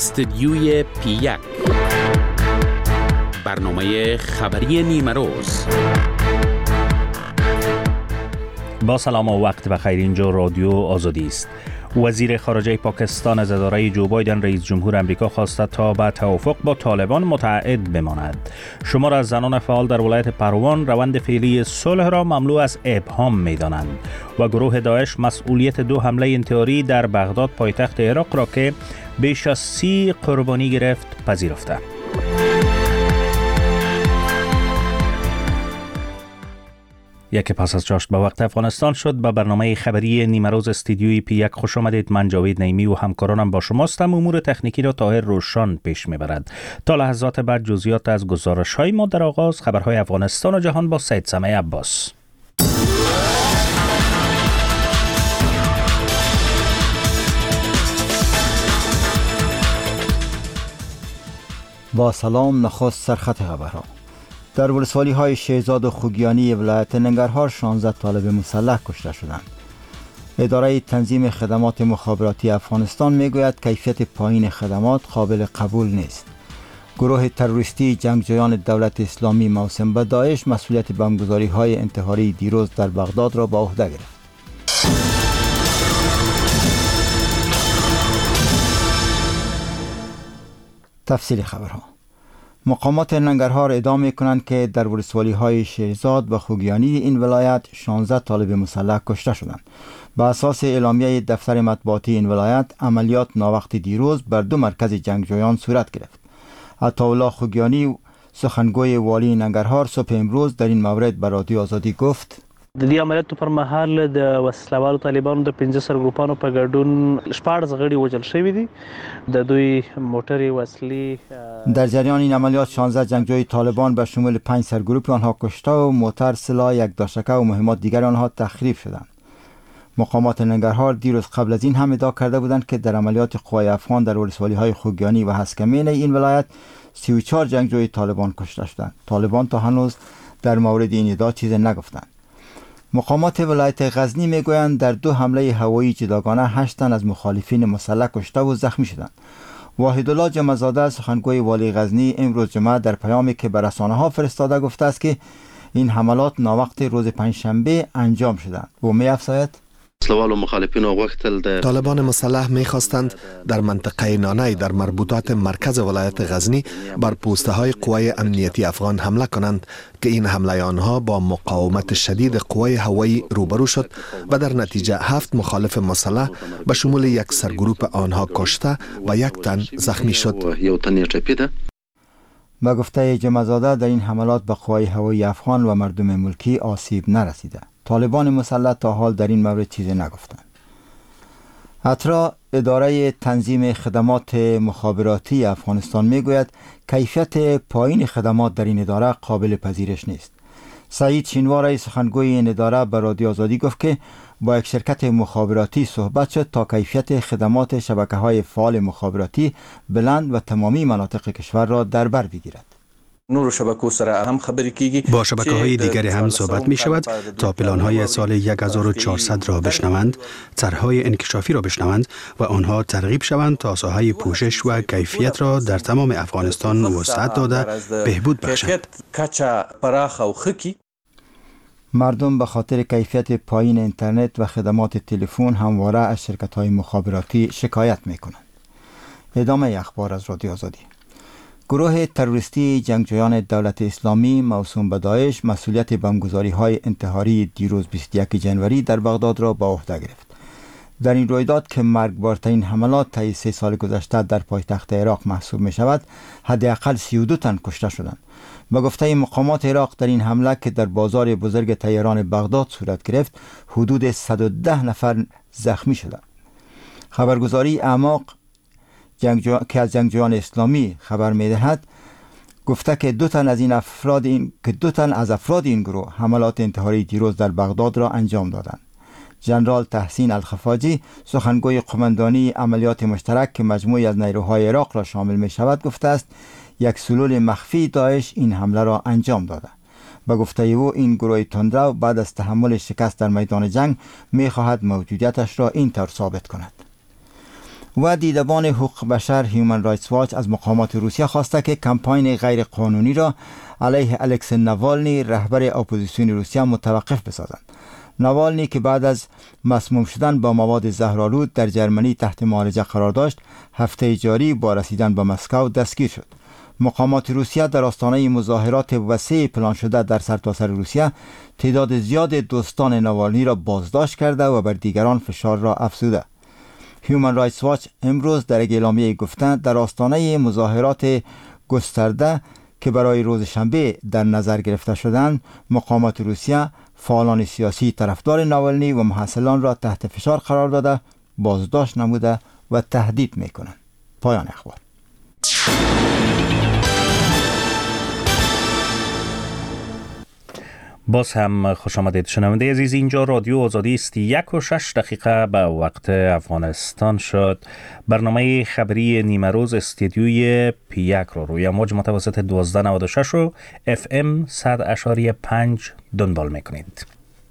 استدیوی P1 برنامه خبری نیمه روز. با سلام و وقت بخیر. اینجا رادیو آزادی است. وزیر خارجه پاکستان از اداره جو بایدن رئیس جمهور امریکا خواسته تا به توافق با طالبان متعهد بماند. شمار از زنان فعال در ولایت پروان روند فعلی صلح را مملو از ابهام می‌دانند و گروه داعش مسئولیت 2 حمله انتحاری در بغداد پایتخت عراق را که بیش از 30 قربانی گرفت پذیرفته. یکی پس از چاشت به وقت افغانستان شد. به برنامه خبری نیمه روز استدیوی P1 خوش آمدید. من جاوید نعیمی و همکارانم با شماستم. امور تکنیکی را طاهر روشان پیش میبرد. تا لحظات بعد جزئیات از گزارش‌های ما. در آغاز خبرهای افغانستان و جهان با سید سمیع عباس. با سلام. نخست سرخط خبرها. در ولسوالی های شهزاد و خوگیانی ولایت ننگرهار 16 طالب مسلح کشته شدند. اداره تنظیم خدمات مخابراتی افغانستان میگوید کیفیت پایین خدمات قابل قبول نیست. گروه تروریستی جنگجویان دولت اسلامی موسوم به داعش مسئولیت بمبگذاری های انتحاری دیروز در بغداد را به عهده گرفت. تفصیل خبرها. مقامات ننگرهار ادعا می‌کنند که در ولسوالی‌های شهزاد و خوگیانی این ولایت 16 طالب مسلح کشته شدند. بر اساس اعلامیه دفتر مطبوعاتی این ولایت، عملیات ناوقت دیروز بر 2 مرکز جنگجویان صورت گرفت. عطاالله خوگیانی، سخنگوی والی ننگرهار، صبح امروز در این مورد به رادیو آزادی گفت: د دې عملیاتو پر مهال د وسلوالو طالبانو د 15 سرګروپانو په ګډون 14 غړي وژل شوي دي. د دوی موټرې وسلې. در جریان این عملیات 16 جنگجوی طالبان به شمول 5 سرگروپ آنها کشته و موتر، سلاح، یک داشتکه و مهمات دیگر آنها تخریب شدند. مقامات ننگرهار دیروز قبل از این هم ادعا کرده بودند که در عملیات قوای افغان در ولسوالی‌های خوگیانی و هسکمین این ولایت 34 جنگجوی طالبان کشته شدند. طالبان تا هنوز در مورد این ادعا چیزی نگفتند. مقامات ولایت غزنی میگویند در 2 حمله هوایی جداگانه 8 تن از مخالفین مسلح کشته و زخمی شدند. واحدالله جمعزاده، سخنگوی والی غزنی، امروز جمعه در پیامی که به رسانه‌ها فرستاده گفته است که این حملات ناوقت روز پنجشنبه انجام شدند و می‌افزاید: طالبان مسلح می‌خواستند در منطقه نانای در مربوطات مرکز ولایت غزنی بر پوسته های قوای امنیتی افغان حمله کنند که این حمله آنها با مقاومت شدید قوای هوایی روبرو شد و در نتیجه 7 مخالف مسلح به شمول 1 سرگروپ آنها کشته و 1 تن زخمی شد. به گفته جمعزاده در این حملات به قوای هوایی افغان و مردم ملکی آسیب نرسیده. طالبان مسلح تا حال در این مورد چیزی نگفتند. اترا، اداره تنظیم خدمات مخابراتی افغانستان میگوید کیفیت پایین خدمات در این اداره قابل پذیرش نیست. سعید شینوار، سخنگوی این اداره، به رادیو آزادی گفت که با یک شرکت مخابراتی صحبت شد تا کیفیت خدمات شبکه‌های فعال مخابراتی بلند و تمامی مناطق کشور را در بر بگیرد. با شبکه‌های دیگری هم صحبت می شود تا پلان‌های سال 1400 را بشنوند، طرح‌های انکشافی را بشنوند و آنها ترغیب شوند تا ساحه پوشش و کیفیت را در تمام افغانستان وسعت داده بهبود بخشند. مردم به خاطر کیفیت پایین اینترنت و خدمات تلفن همواره از شرکت‌های مخابراتی شکایت می‌کنند. ادامه اخبار از رادیو آزادی. گروه تروریستی جنگجویان دولت اسلامی موسوم به داعش مسئولیت بمبگذاری‌های انتحاری دیروز 21 جنوری در بغداد را به عهده گرفت. در این رویداد که مرگبارترین حملات طی 3 سال گذشته در پایتخت عراق محسوب می شود، حداقل 32 تن کشته شدند. به گفته مقامات عراق در این حمله که در بازار بزرگ تهران بغداد صورت گرفت، حدود 110 نفر زخمی شدند. خبرگزاری اعماق که از جنگجویان اسلامی خبر می‌دهد گفته که 2 تن از افراد این گروه حملات انتحاری دیروز در بغداد را انجام دادند. ژنرال تحسین الخفاجی، سخنگوی قماندانی عملیات مشترک که مجموعی از نیروهای عراق را شامل می شود، گفته است یک سلول مخفی داعش این حمله را انجام داده. به گفته او این گروه تندرو بعد از تحمل شکست در میدان جنگ می خواهد موجودیتش را این طور ثابت کند. و دیدبان حقوق بشر هیومن رایتس واچ از مقامات روسیه خواسته که کمپاین غیر قانونی را علیه الکسی ناوالنی رهبر اپوزیسیون روسیه متوقف بسازند. ناوالنی که بعد از مسموم شدن با مواد زهرآلود در جرمنی تحت معالجه قرار داشت، هفته جاری با رسیدن به مسکو دستگیر شد. مقامات روسیه در آستانه مظاهرات وسیع پلان شده در سرتاسر روسیه تعداد زیاد دوستان ناوالنی را بازداشت کرده و بر دیگران فشار را افزوده. هیومن رایتس واچ امروز در اعلامیه گفته در آستانه مظاهرات گسترده که برای روز شنبه در نظر گرفته شدند، مقامات روسیه فعالان سیاسی طرفدار ناوالنی و محصلان را تحت فشار قرار داده، بازداشت نموده و تهدید میکنند. پایان اخبار. باز هم خوش آمدید شنونده عزیز. اینجا رادیو آزادی است. 1:06 به وقت افغانستان شد. برنامه خبری نیمه روز استدیوی P1 رو روی موج متوسط 1296 و FM 100.5 دنبال میکنید.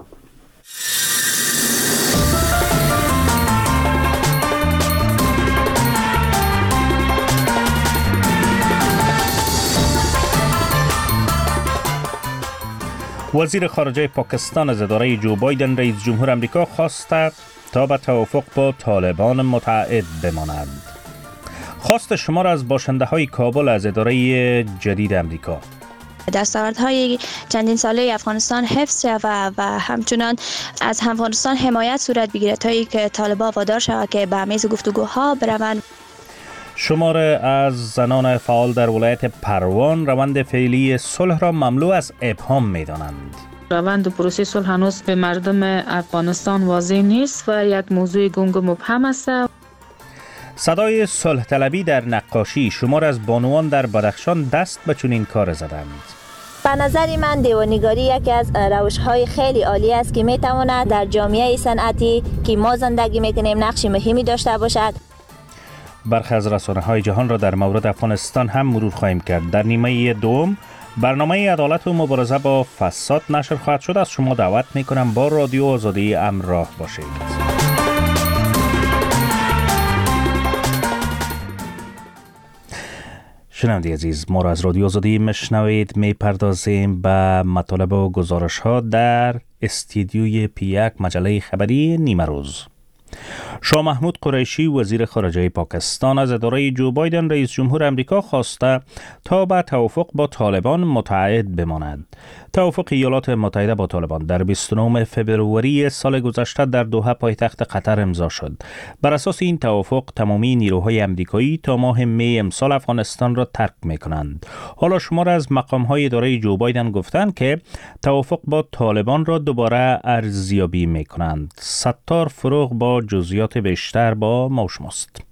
وزیر خارجه پاکستان از اداره جو بایدن رئیس جمهور امریکا خواسته تا به توافق با طالبان متعهد بماند. خواست شما را از باشنده های کابل از اداره جدید امریکا. دستاوردهای چندین ساله افغانستان حفظ شود و همچنان از افغانستان حمایت صورت بگیرد تا اینکه طالبان وادار شود که به میز گفتگوها بروند. شماره از زنان فعال در ولایت پروان روند فعلی صلح را مملو از ابهام می‌دانند. روند پروسه صلح هنوز به مردم افغانستان واضح نیست و یک موضوع گنگ و مبهم است. صدای صلح طلبی در نقاشی. شمار از بانوان در بدخشان دست به چنین کار زدند. به نظر من دیوانگاری یکی از روش‌های خیلی عالی است که می‌تواند در جامعه صنعتی که ما زندگی می‌کنیم نقش مهمی داشته باشد. برخی از رسانه‌های جهان را در مورد افغانستان هم مرور خواهیم کرد. در نیمه دوم برنامه عدالت و مبارزه با فساد نشر خواهد شد. از شما دعوت می‌کنم با رادیو آزادی همراه باشید. شنونده عزیز، ما را از رادیو آزادی میشنوید. میپردازیم به مطالب و گزارش‌ها در استودیوی P1 مجله خبری نیمه روز. شاه محمود قریشی وزیر خارجه پاکستان از اداره جو بایدن رئیس جمهور امریکا خواسته تا به توافق با طالبان متعهد بماند. توافق ایالات متحده با طالبان در 29 فوریه سال گذشته در دوحه پایتخت قطر امضا شد. بر اساس این توافق تمامی نیروهای امریکایی تا ماه می امسال افغانستان را ترک می‌کنند. حالا شمار از مقام‌های اداره جو بایدن گفتند که توافق با طالبان را دوباره ارزیابی می‌کنند. ستار فروغ با جزئیات بیشتر با ما شماست.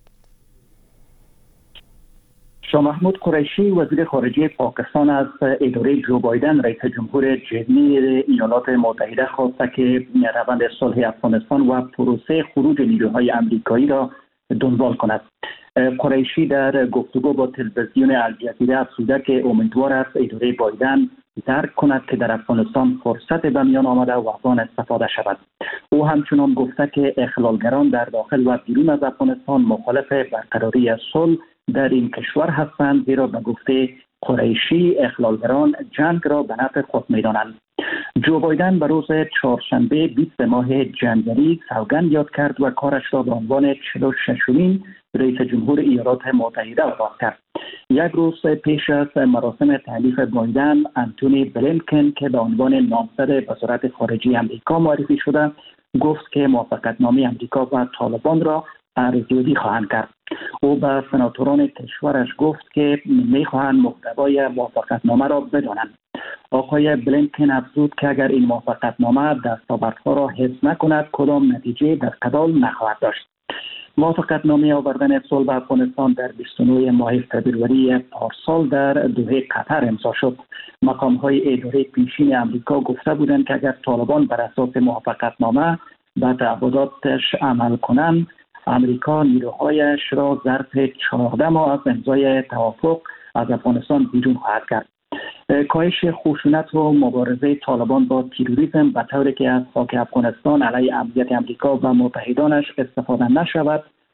شاه محمود قریشی وزیر خارجه پاکستان از اداره جو بایدن رئیس جمهور جدید ایالات متحده خواسته که روند صلح افغانستان و پروسه خروج نیروهای امریکایی را دنبال کند. قریشی در گفتگو با تلویزیون الجزیره افزوده که امیدوار است اداره بایدن درک کند که در افغانستان فرصت به میان آمده و از آن استفاده شود. او همچنان گفته که اخلالگران در داخل و بیرون از افغانستان مخالف برقراری صلح در این کشور هستند، زیرا به گفته قریشی اخلالگران جنگ را به نفع خود می‌دانند. جو بایدن به روز چهارشنبه 20 ماه جنوری سوگند یاد کرد و کارش را به عنوان 46مین رئیس جمهور ایالات متحده آغاز کرد. یک روز پیش از مراسم تحلیف بایدن، انتونی بلینکن که به عنوان نامزد وزارت خارجه امریکا معرفی شده، گفت که موافقتنامه امریکا و طالبان را ارزیابی خواهند کرد. او به سناتوران کشورش گفت که می‌خواهند محتوای موافقتنامه را بدانند. آقای بلینکن افزود که اگر این موافقتنامه دستاوردها را حفظ نکند، کدام نتیجه در قبال نخواهد داشت. موافقتنامه آوردن صلح به افغانستان در 29 ماه فوریه پارسال در دوحه قطر امضا شد. مقام‌های اداره پیشین امریکا گفته بودند که اگر طالبان بر اساس موافقتنامه به تعهداتش عمل کنند، امریکا نیروهایش را ظرف 14 ماه از امضای توافق از افغانستان بیرون خواهد کرد. کاهش خشونت و مبارزه طالبان با تروریسم به طوری که از خاک افغانستان علیه امنیت امریکا و متحدانش استفاده نشود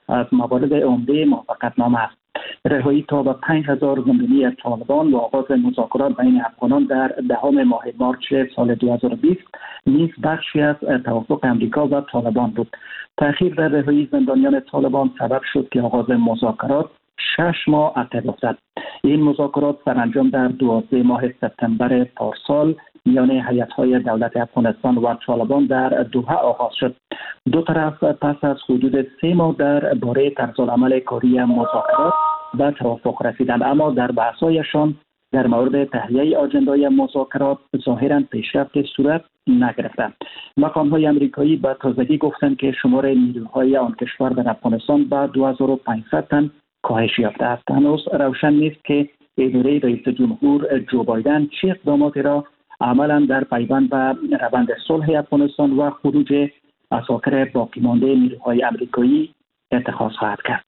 از موارد عمده موافقتنامه است. رهایی تا به 5000 زندانی طالبان و آغاز مذاکرات بین افغانان در 10 ماه مارچ سال 2020 نیز بخشی از توافق امریکا و طالبان بود. تأخیر در رهایی زندانیان طالبان سبب شد که آغاز مذاکرات 6 ماه عقب افتد. این مذاکرات سرانجام در 12 ماه سپتامبر پارسال میان هیئت‌های دولت افغانستان و طالبان در دوحه آغاز شد. دو طرف پس از حدود 3 ماه در باره طرزالعمل کاری مذاکرات به توافق رسیدند، اما در بحث‌هایشان در مورد تهیه آجندای مذاکرات ظاهراً پیشرفت صورت نگرفتند. مقام‌های آمریکایی به تازگی گفتند که شمار نیروهای آن کشور در افغانستان به 2500 تن کاهش یافته است. هنوز روشن نیست که اداره رئیس جمهور جو بایدن چه اقداماتی را عملاً در پیوند به روند صلح افغانستان و خروج اساکر باقی مانده نیروهای آمریکایی اتخاذ خواهد کرد.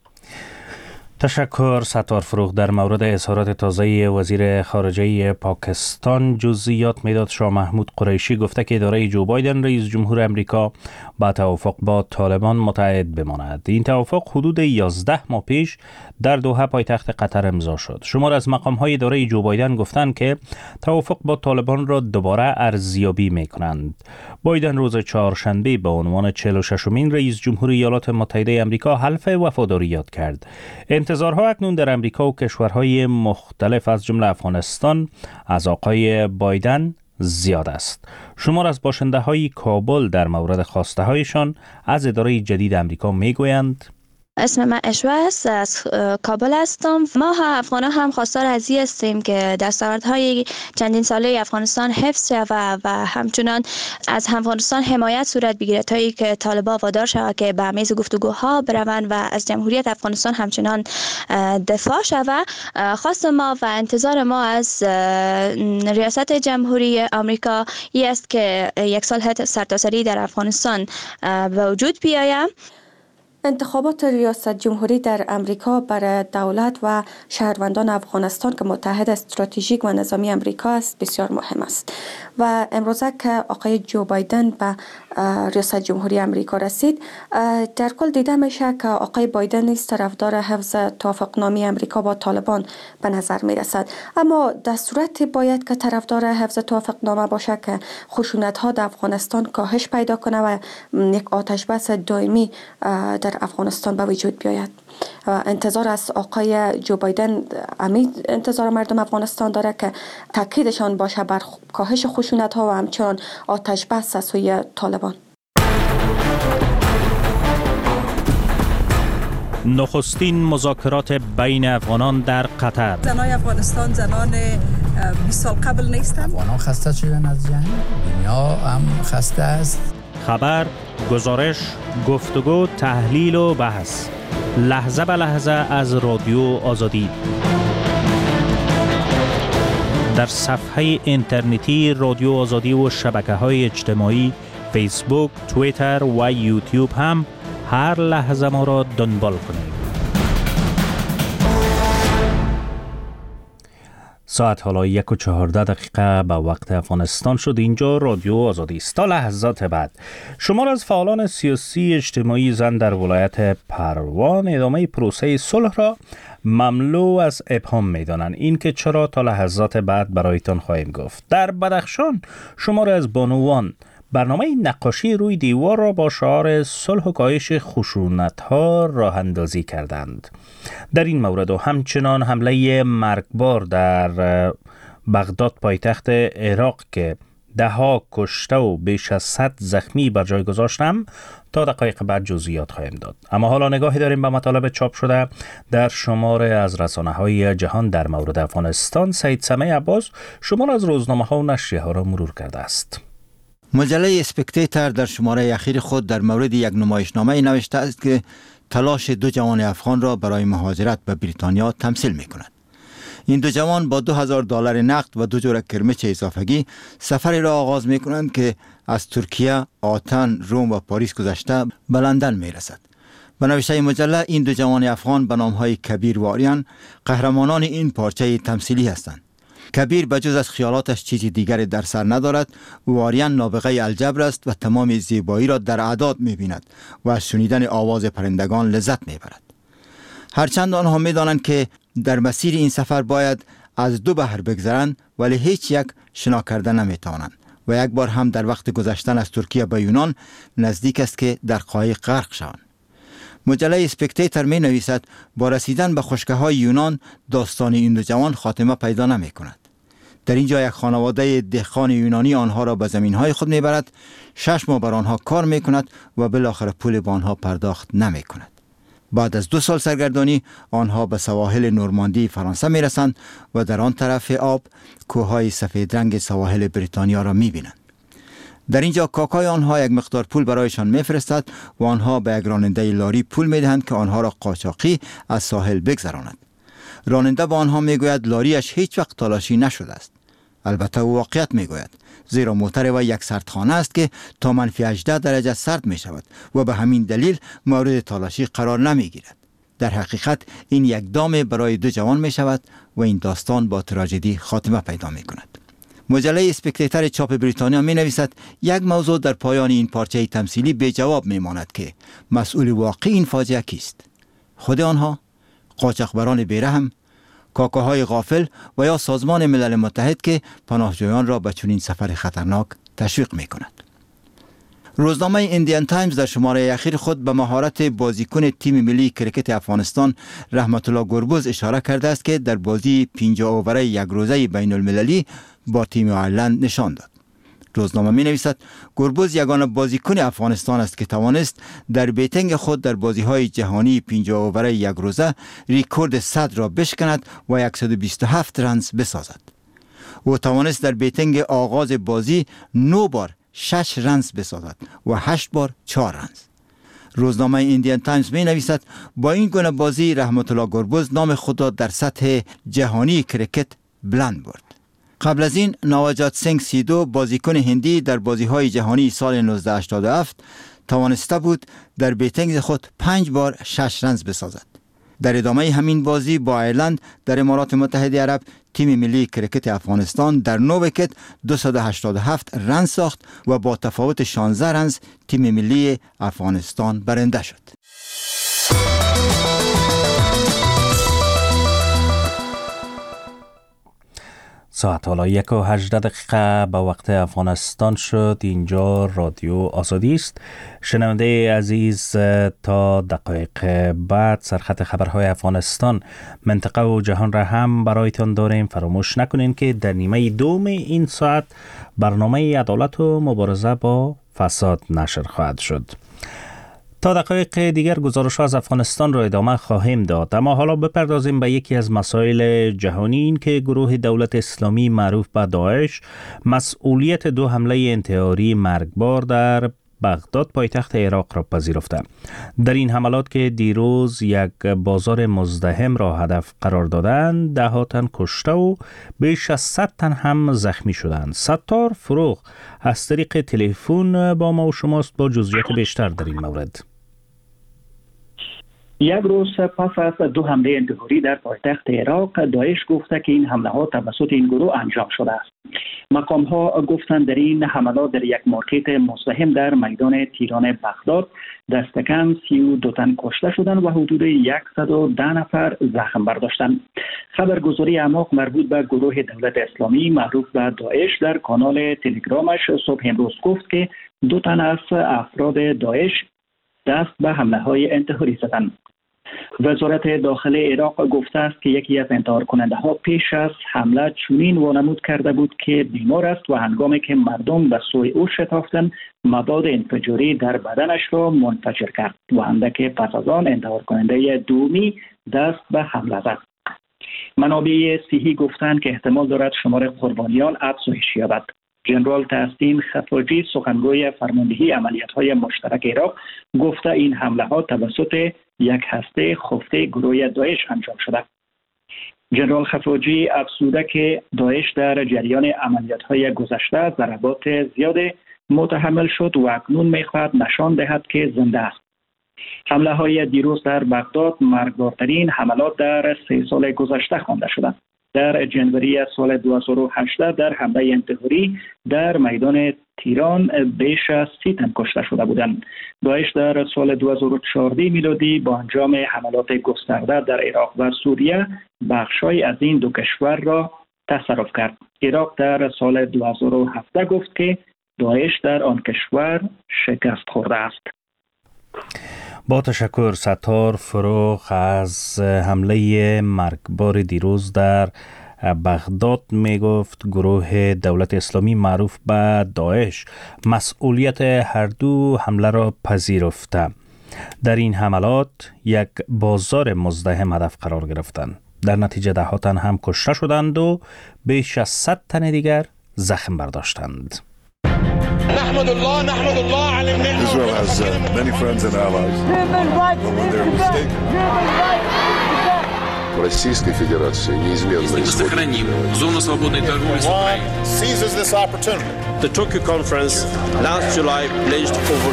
تشکر ستار فروغ. در مورد اظهارات تازه وزیر خارجه پاکستان جزئیات میداد شاه محمود قریشی گفته که اداره جو بایدن رئیس جمهور امریکا با توافق با طالبان متعهد بماند. این توافق حدود 11 ماه پیش در دوحه پایتخت قطر امضا شد. شمار از مقام‌های اداره جو بایدن گفتند که توافق با طالبان را دوباره ارزیابی می‌کنند. بایدن روز چهارشنبه به عنوان 46مین رئیس جمهور ایالات متحده آمریکا حلف وفاداری یاد کرد. انتظارها اکنون در امریکا و کشورهای مختلف از جمله افغانستان از آقای بایدن زیاد است. شمار از باشنده‌های کابل در مورد خواسته‌هایشان از اداره جدید امریکا میگویند: اسم من اشوه است، از کابل هستم. ما افغانان هم خواستار از این هستیم که دستاوردهای چندین ساله افغانستان حفظ شود و همچنان از افغانستان حمایت صورت بگیرد تا اینکه طالبان وادار شود که به میز گفتگوها بروند و از جمهوریت افغانستان همچنان دفاع شود. خواست ما و انتظار ما از ریاست جمهوری آمریکا این است که یک صلح سرتاسری در افغانستان به وجود بیاید. انتخابات ریاست جمهوری در امریکا برای دولت و شهروندان افغانستان که متحد استراتژیک و نظامی امریکا است بسیار مهم است و امروزه که آقای جو بایدن به ریاست جمهوری امریکا رسید، در کل دیده میشه که آقای بایدن نیز طرفدار حفظ توافقنامه امریکا با طالبان به نظر می رسد، اما در صورت باید که طرفدار حفظ توافقنامه باشه که خشونت ها در افغانستان کاهش پیدا کنه و یک آتش بس دائمی در افغانستان به وجود بیاید. انتظار از آقای جو بایدن انتظار مردم افغانستان داره که تاکیدشان باشه بر کاهش خشونت ها و همچنان آتش بس از سوی طالبان. نخستین مذاکرات بین افغانان در قطر. زنای افغانستان زنان 20 سال قبل نیستند. افغانان خسته شدن از جنگ، دنیا هم خسته است. خبر، گزارش، گفتگو، تحلیل و بحث لحظه به لحظه از رادیو آزادی در صفحه اینترنتی رادیو آزادی و شبکه‌های اجتماعی فیسبوک، توییتر و یوتیوب هم هر لحظه ما را دنبال کنید. ساعت حالا 1:14 به وقت افغانستان شد. اینجا رادیو آزادی است. تا لحظات بعد شمار از فعالان سیاسی اجتماعی زن در ولایت پروان ادامه پروسه صلح را مملو از ابهام می‌دانند. این که چرا تا لحظات بعد برایتان خواهیم گفت. در بدخشان شمار از بانوان برنامه نقاشی روی دیوار را با شعار صلح و کاهش خشونت‌ها راه اندازی کردند. در این مورد و همچنان حمله مرگبار در بغداد پایتخت عراق که 10 کشته و بیش از 100 زخمی بر جای گذاشتم تا دقایق بعد جزئیات خواهیم داد. اما حالا نگاهی داریم به مطالب چاپ شده در شمار از رسانه‌های جهان در مورد افغانستان. سید سمیع عباس شمار از روزنامه‌ها و نشریه‌ها را مرور کرده است. مجله اسپکتیتر در شماره اخیر خود در مورد یک نمایشنامه نوشته است که تلاش 2 جوان افغان را برای مهاجرت به بریتانیا تمثیل می کند. این 2 جوان با $2000 نقد و 2 جور کرمچ اضافگی سفری را آغاز می کنند که از ترکیه، آتن، روم و پاریس گذشته به لندن می رسد. به نوشته مجله این 2 جوان افغان به نامهای کبیر و آریان قهرمانان این پارچه تمثیلی هستند. کبیر بجز از خیالاتش چیزی دیگری در سر ندارد و آریان نابغه الجبر است و تمام زیبایی را در اعداد می‌بیند و از شنیدن آواز پرندگان لذت می‌برد. هرچند آنها می‌دانند که در مسیر این سفر باید از 2 بحر بگذرند، ولی هیچ یک شنا کرده نمی‌توانند و یک بار هم در وقت گذشتن از ترکیه به یونان نزدیک است که در قایق غرق شوند. مجله اسپکتیتر می نویسد با رسیدن به خشکه‌های یونان داستان این دو جوان خاتمه پیدا نمی کند. در اینجا یک خانواده دهقان یونانی آنها را به زمین‌های خود می برد، 6 ماه بر آنها کار می کند و بالاخره پول به آنها پرداخت نمی کند. بعد از 2 سال سرگردانی آنها به سواحل نورماندی فرانسه می رسند و در آن طرف آب کوههای سفید رنگ سواحل بریتانیا را می بینند. در اینجا کاکای آنها یک مقدار پول برایشان میفرستد و آنها به یک راننده لاری پول میدهند که آنها را قاچاقی از ساحل بگذراند. راننده با آنها میگوید لاریش هیچ وقت تالاشی نشده است. البته او واقعیت میگوید، زیرا موتر و یک سردخانه است که تا -18 درجه سرد می شود و به همین دلیل مورد تالاشی قرار نمی گیرد. در حقیقت این یک دام برای 2 جوان می شود و این داستان با تراژدی خاتمه پیدا می کند. مجله اسپکتیتر چاپ بریتانیا می نویسد یک موضوع در پایان این پارچه تمثیلی به جواب می ماند که مسئول واقعی این فاجعه کیست؟ خود آنها؟ قاچاقبران بیرحم؟ کاکاهای غافل و یا سازمان ملل متحد که پناهجویان را به چنین سفر خطرناک تشویق می کند؟ روزنامه ایندیان تایمز در شماره اخیر خود به مهارت بازیکن تیم ملی کرکت افغانستان رحمت الله گربز اشاره کرده است که در بازی 50 اووره یک روزه بین المللی با تیم آیرلند نشان داد. روزنامه می نویسد گربز یگانه بازیکن افغانستان است که توانست در بیتنگ خود در بازی‌های جهانی 50 اووره یک روزه ریکورد 100 را بشکند و 127 رنز بسازد. او توانست در بیتنگ آغاز بازی 9 بار 6 رنز بسازد و 8 بار 4 رنز. روزنامه ایندیان تایمز می نویسد با این گونه بازی رحمت الله گربز نام خود را در سطح جهانی کرکت بلند برد. قبل از این نواجات سنگ سیدو بازیکن هندی در بازی‌های جهانی سال 1987 توانسته بود در بیتنگ خود 5 بار 6 رنز بسازد. در ادامه همین بازی با ایرلند در امارات متحده عرب تیم ملی کرکت افغانستان در 9 ویکت 287 رنز ساخت و با تفاوت 16 رنز تیم ملی افغانستان برنده شد. ساعت حالا 1:18 به وقت افغانستان شد. اینجا رادیو آزادی است. شنونده عزیز، تا دقایق بعد سرخط خبرهای افغانستان، منطقه و جهان را هم برایتان داریم. فراموش نکنین که در نیمه دوم این ساعت برنامه عدالت و مبارزه با فساد نشر خواهد شد. تا دقایق دیگر گزارش از افغانستان را ادامه خواهیم داد، اما حالا بپردازیم به یکی از مسائل جهانی، این که گروه دولت اسلامی معروف به داعش مسئولیت 2 حمله انتحاری مرگبار در بغداد پایتخت عراق را پذیرفته. در این حملات که دیروز یک بازار مزدحم را هدف قرار دادند، 10 تن کشته و بیش از 100 تن هم زخمی شدند. ستار فروغ از طریق تلفن با ما و شماست با جزئیات بیشتر در این مورد. یک روز پس از 2 حمله انتحاری در پایتخت عراق، داعش گفته که این حمله ها توسط این گروه انجام شده است. مقام ها گفتند در این حملات در یک مارکت مزدحم در میدان تیران بغداد دست کم 32 تن کشته شدند و حدود 110 نفر زخم برداشتند. خبرگزاری اعماق مربوط به گروه دولت اسلامی معروف به داعش در کانال تلگرامش صبح امروز گفت که 2 تن از افراد داعش دست به حمله های انتحاری زدند. وزارت داخل عراق گفته است که یکی از انتحار کننده ها پیش از حمله چنین وانمود کرده بود که بیمار است و هنگامی که مردم به سوی او شتافتند مواد انفجاری در بدنش را منفجر کرد و اندک پس از آن انتحار کننده دومی دست به حمله زد. منابع صحی گفتند که احتمال دارد شمار قربانیان افزایش یابد. جنرال تحسین خفاجی سخنگوی فرماندهی عملیات‌های مشترک عراق گفته این حمله ها توسط یک هسته خفته گروه داعش انجام شده. جنرال خفاجی افزوده که داعش در جریان عملیات‌های گذشته ضربات زیاد متحمل شد و اکنون می‌خواهد نشان دهد که زنده است. حمله های دیروز در بغداد مرگبارترین حملات در 3 سال گذشته خوانده شدند. در جنوری سال 2018 در حمله انتحاری در میدان تیران بیش از 30 تن کشته شده بودند. داعش در سال 2014 میلادی با انجام حملات گسترده در عراق و سوریه بخش‌های از این دو کشور را تصرف کرد. عراق در سال 2017 گفت که داعش در آن کشور شکست خورده است. با تشکر ستار فروغ. از حمله مرگبار دیروز در بغداد می گفت گروه دولت اسلامی معروف به داعش مسئولیت هر دو حمله را پذیرفته. در این حملات یک بازار مزدحم هدف قرار گرفتند. در نتیجه 10 تن هم کشته شدند و بیش از 100 تن دیگر زخم برداشتند. نحمد الله على النعمة. Israel has many friends and allies. Российской Федерации неизменно мы сохраним зону свободной торговли с Украиной. Seizes this opportunity. The Tokyo conference last July pledged over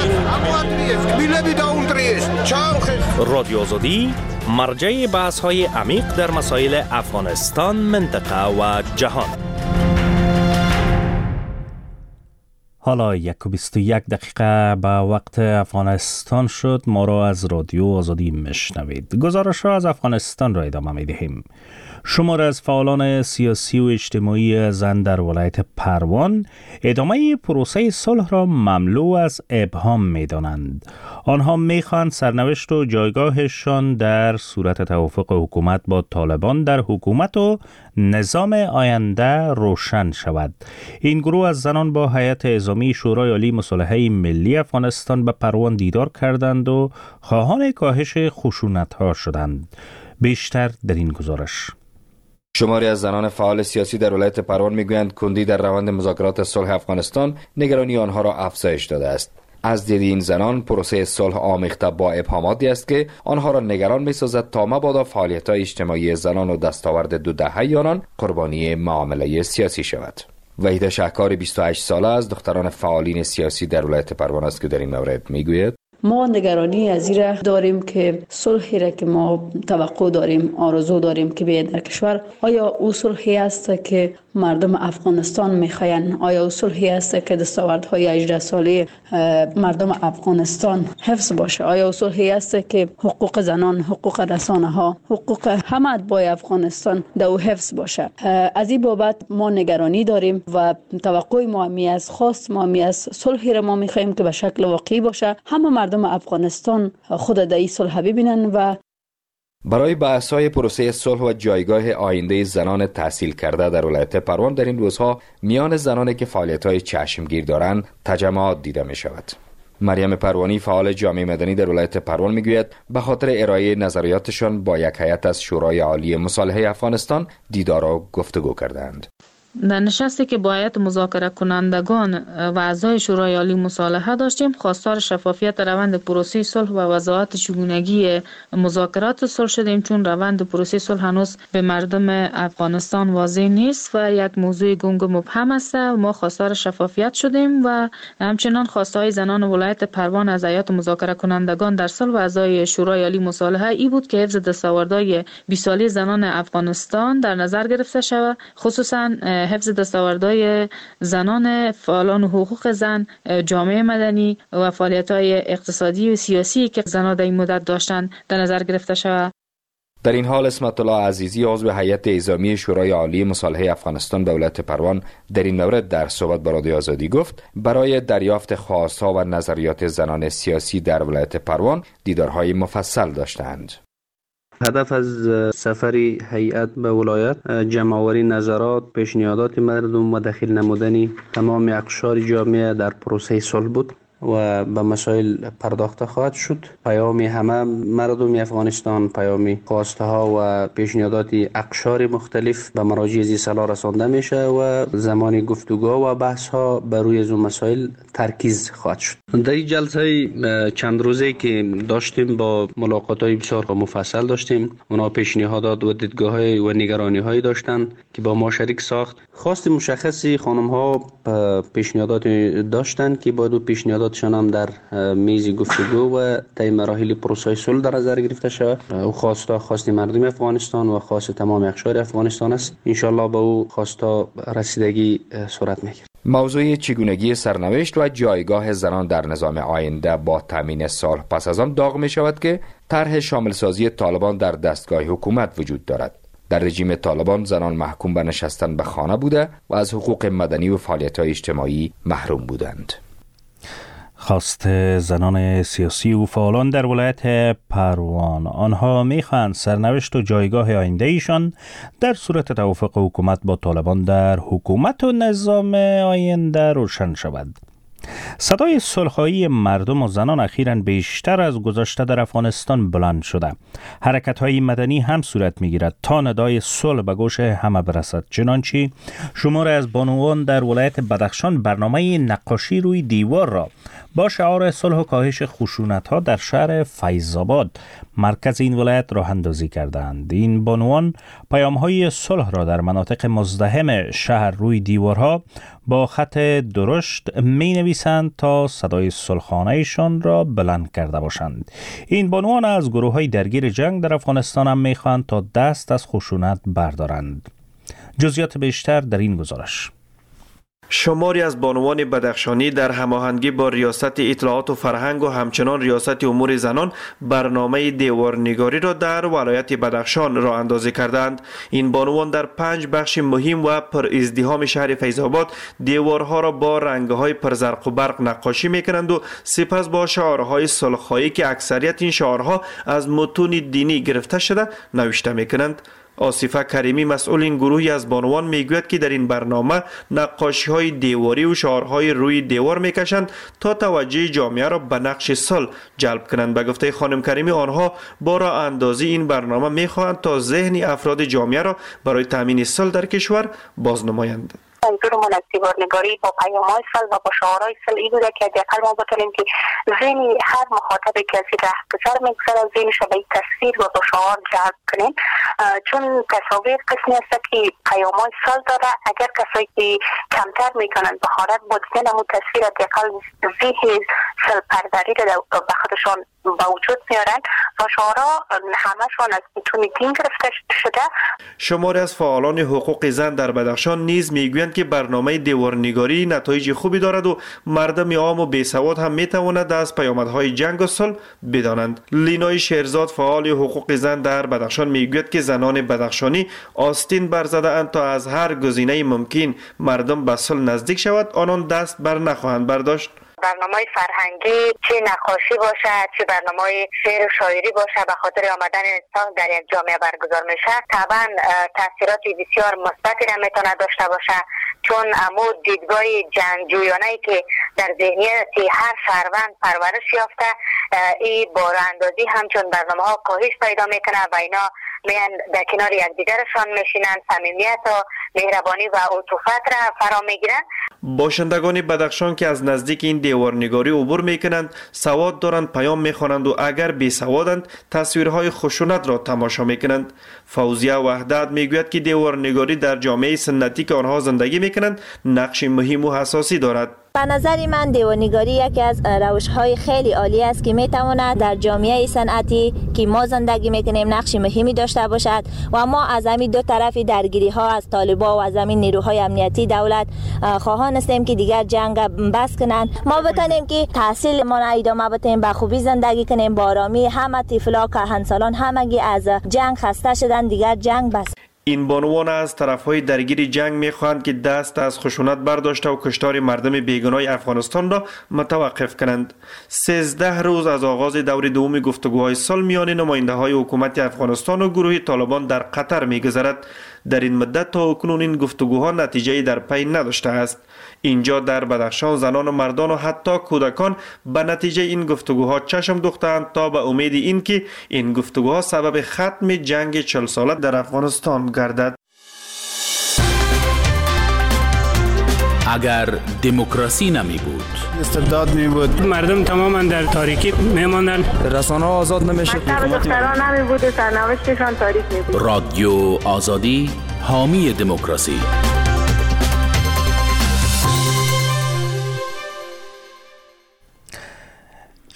16. رادیو آزادی مرجع بحث‌های عمیق در مسائل افغانستان، منطقه و جهان. حالا 1:21 به وقت افغانستان شد. ما را از رادیو آزادی میشنوید. گزارش را از افغانستان را ادامه میدهیم. شمار از فعالان سیاسی و اجتماعی زن در ولایت پروان ادامه پروسه صلح را مملو از ابهام می‌دانند. آنها می‌خواهند سرنوشت و جایگاهشان در صورت توافق حکومت با طالبان در حکومت و نظام آینده روشن شود. این گروه از زنان با هیئت اعزامی شورای عالی مصالحه ملی افغانستان به پروان دیدار کردند و خواهان کاهش خشونت‌ها شدند. بیشتر در این گزارش. شماری از زنان فعال سیاسی در ولایت پروان میگویند کندی در روند مذاکرات صلح افغانستان نگرانی آنها را افزایش داده است. از دید این زنان پروسه صلح آمیخته با ابهاماتی است که آنها را نگران می‌سازد تا مبادا فعالیت‌های اجتماعی زنان و دستاورد 2 دهه آنان قربانی معامله سیاسی شود. وحیده شهکار 28 ساله از دختران فعالین سیاسی در ولایت پروان است که در این مورد میگوید ما نگرانی از این داریم که صلحی را که ما توقع داریم، آرزو داریم که بیاید در کشور، آیا او صلحی است که مردم افغانستان میخواین؟ آیا او صلحی است که دستاوردهای 18 ساله مردم افغانستان حفظ باشه؟ آیا او صلحی است که حقوق زنان، حقوق رسانه ها، حقوق همه اتباع افغانستان در او حفظ باشه؟ از این بابت ما نگرانی داریم و توقع ما می از خواست ما می از صلحی را ما میخوایم که به شکل واقعی باشه. همه مردم افغانستان خود در این صلح ببینن. و برای بحث‌های پروسه صلح و جایگاه آینده زنان تحصیل کرده در ولایت پروان در این روزها میان زنانی که فعالیت‌های چشمگیر دارند تجمعات دیده می‌شود. مریم پروانی فعال جامعه مدنی در ولایت پروان میگوید به خاطر ارائه نظریاتشان با یک هیئت از شورای عالی مصالحه افغانستان دیدار و گفتگو کردند. در نشستی که با هیئت مذاکره کنندگان و اعضای شورای عالی مصالحه داشتیم، خواستار شفافیت روند پروسه صلح و وضاحت چگونگی مذاکرات صلح شدیم، چون روند پروسه صلح هنوز به مردم افغانستان واضح نیست و یک موضوع گنگ و مبهم است. ما خواستار شفافیت شدیم و همچنان خواستهای زنان ولایت پروان از هیئت مذاکره کنندگان در صلح و اعضای شورای عالی مصالحه ای بود که حفظ دستاوردهای 20 ساله زنان افغانستان در نظر گرفته شود، خصوصا حفظ دستاوردهای زنان فعالان حقوق زن، جامعه مدنی و فعالیت‌های اقتصادی و سیاسی که زنان در این مدت داشتند در نظر گرفته شود. در این حال اسمت الله عزیزی عضو هیئت اعزامی شورای عالی مصالحه افغانستان به ولایت پروان در این مورد در صحبت با رادیو آزادی گفت برای دریافت خواست‌ها و نظریات زنان سیاسی در ولایت پروان دیدارهای مفصل داشتند. هدف از سفر هیئت به ولایت جمع‌آوری نظرات، پیشنهادات مردم و دخیل نمودن تمام اقشار جامعه در پروسه صلح بود و به مسائل پرداخته خواهد شد. پیام همه مردم افغانستان، پیام خواسته ها و پیشنهادات اقشار مختلف به مراجع ذی صلاح رسانده میشه و زمان گفتگو و بحث ها بر روی از مسائل ترکیز خواهد شد. در این جلسه چند روزه که داشتیم با ملاقات های بسیار مفصل داشتیم، اونا پیشنهادات و دیدگاه های و نگرانی های داشتن که با ما شریک ساخت. خواست مشخصی خانم ها پیشنهادات داشتن که باید پیشنهادات نظراتشان هم در میز گفتگو و طی مراحل پروسه صلح در نظر گرفته شود. او خواست مردم افغانستان و خواست تمام اقشار افغانستان است. ان شاء الله به او خواستا رسیدگی صورت میگیرد. موضوع چگونگی سرنوشت و جایگاه زنان در نظام آینده با تامین صلح پس از آن داغ می شود که طرح شامل سازی طالبان در دستگاه حکومت وجود دارد. در رژیم طالبان زنان محکوم به نشستن به خانه بوده و از حقوق مدنی و فعالیت‌های اجتماعی محروم بودند. خواست زنان سیاسی و فعالان در ولایت پروان، آنها میخواهند سرنوشت و جایگاه آینده ایشان در صورت توافق حکومت با طالبان در حکومت و نظام آینده روشن شود. صدای صلح‌خواهی مردم و زنان اخیراً بیشتر از گذشته در افغانستان بلند شده. حرکت‌های مدنی هم صورت می‌گیرد تا ندای صلح به گوش همه برسد. چنانچه شمار از بانوان در ولایت بدخشان برنامه نقاشی روی دیوار را با شعار صلح و کاهش خشونت‌ها در شهر فیض‌آباد مرکز این ولایت راه اندازی کردند. این بانوان پیام‌های صلح را در مناطق مزدحم شهر روی دیوارها با خط درشت می‌نویسند تا صدای صلحانه‌شان را بلند کرده باشند. این بانوان از گروه‌های درگیر جنگ در افغانستان هم می‌خواهند تا دست از خشونت بردارند. جزئیات بیشتر در این گزارش. شماری از بانوان بدخشانی در هماهنگی با ریاست اطلاعات و فرهنگ و همچنان ریاست امور زنان برنامه دیوارنگاری را در ولایت بدخشان راه اندازی کردند. این بانوان در 5 بخش مهم و پر ازدحام شهر فیض‌آباد دیوارها را با رنگ‌های پرزرق و برق نقاشی می‌کنند و سپس با شعارهای صلح‌خواهی که اکثریت این شعارها از متون دینی گرفته شده نوشته می‌کنند. آصفه کریمی مسئول این گروهی از بانوان میگوید که در این برنامه نقاشی های دیواری و شعارهای روی دیوار میکشند تا توجه جامعه را به نقش صلح جلب کنند. به گفته خانم کریمی آنها با راه اندازی این برنامه میخواهند تا ذهن افراد جامعه را برای تامین صلح در کشور بازنمایند. منظورمون از دیوارنگاری با پیام‌های صلح و با شعارهای صلح این بوده که حداقل ما بتونیم که ذهن هر مخاطبی که از این رهگذر می‌گذره ذهنش را به این تصویر و با شعار جلب کنیم، چون تصاویر قسمی است که پیام‌های صلح داره. اگر کسایی که کمتر میکنن بخارت با دیدن همون تصویر حداقل ذهن صلح پروری را به خودشان به وجود میارن و شعارها همشون از متون دین گرفته شده. شماری از فعالان حقوق زن در بدخشان نیز میگویند که برنامه دیوارنگاری نتایج خوبی دارد و مردم عام و بیسواد هم میتواند از پیامدهای جنگ و صلح بدانند. لینای شیرزاد فعال حقوق زن در بدخشان میگوید که زنان بدخشانی آستین برزده اند تا از هر گزینه ممکن مردم به صلح نزدیک شود آنان دست بر نخواهند برداشت. برنامه فرهنگی چه نقاشی باشد چه برنامه شعر و شاعری باشد به خاطر آمدن انسان در یک جامعه برگزار میشه طبعا تاثیرات بسیار مثبتی را میتونه داشته باشه، چون امو دیدگاه جنگجویانه‌ای که در ذهنیت هر شهروند پرورش یافته این باراندازی همچون برنامه‌ها کاهش پیدا میکنه و اینا میان در کنار یکدیگرشان میشینن، صمیمیت و مهربانی و عطوفت را فرا میگیرن. باشندگان بدخشان که از نزدیک این دیوارنگاری عبور میکنند سواد دارند، پیام میخوانند و اگر بی سوادند تصویرهای خشونت را تماشا میکنند. فوزیه وحدت میگوید که دیوارنگاری در جامعه سنتی که آنها زندگی میکنند نقش مهم و حساسی دارد. به نظر من دیوارنگاری یکی از روش‌های خیلی عالی است که میتواند در جامعه صنعتی که ما زندگی میکنیم نقش مهمی داشته باشد و ما از همین دو طرفی درگیری ها از طالبان و از همین نیروهای امنیتی دولت خواهان هستیم که دیگر جنگ بس کنند. ما بتونیم که تحصیل ما ادامه بدیم، به خوبی زندگی کنیم، با آرامی. همه طفلا کهنسالان همگی از جنگ خسته شدن، دیگر جنگ بس. این بانوان از طرفهای درگیر جنگ میخواهند که دست از خشونت برداشته و کشتار مردم بیگناه افغانستان را متوقف کنند. 13 روز از آغاز دور دوم گفتگوهای صلح میان نماینده‌های حکومت افغانستان و گروه طالبان در قطر میگذرد. در این مدت تا اکنون این گفتگوها نتیجه‌ای در پی نداشته است. اینجا در بدخشان زنان و مردان و حتی کودکان به نتیجه این گفتگوها چشم دوختند تا به امید این که این گفتگوها سبب ختم جنگ 40 ساله در افغانستان گردد. اگر دموکراسی نمی بود، استبداد می بود، مردم تماما در تاریکی می ماندن، رسانه آزاد نمیشد، دختران نمی بود، سرنوشتشان تاریک می بود. رادیو آزادی حامی دموکراسی.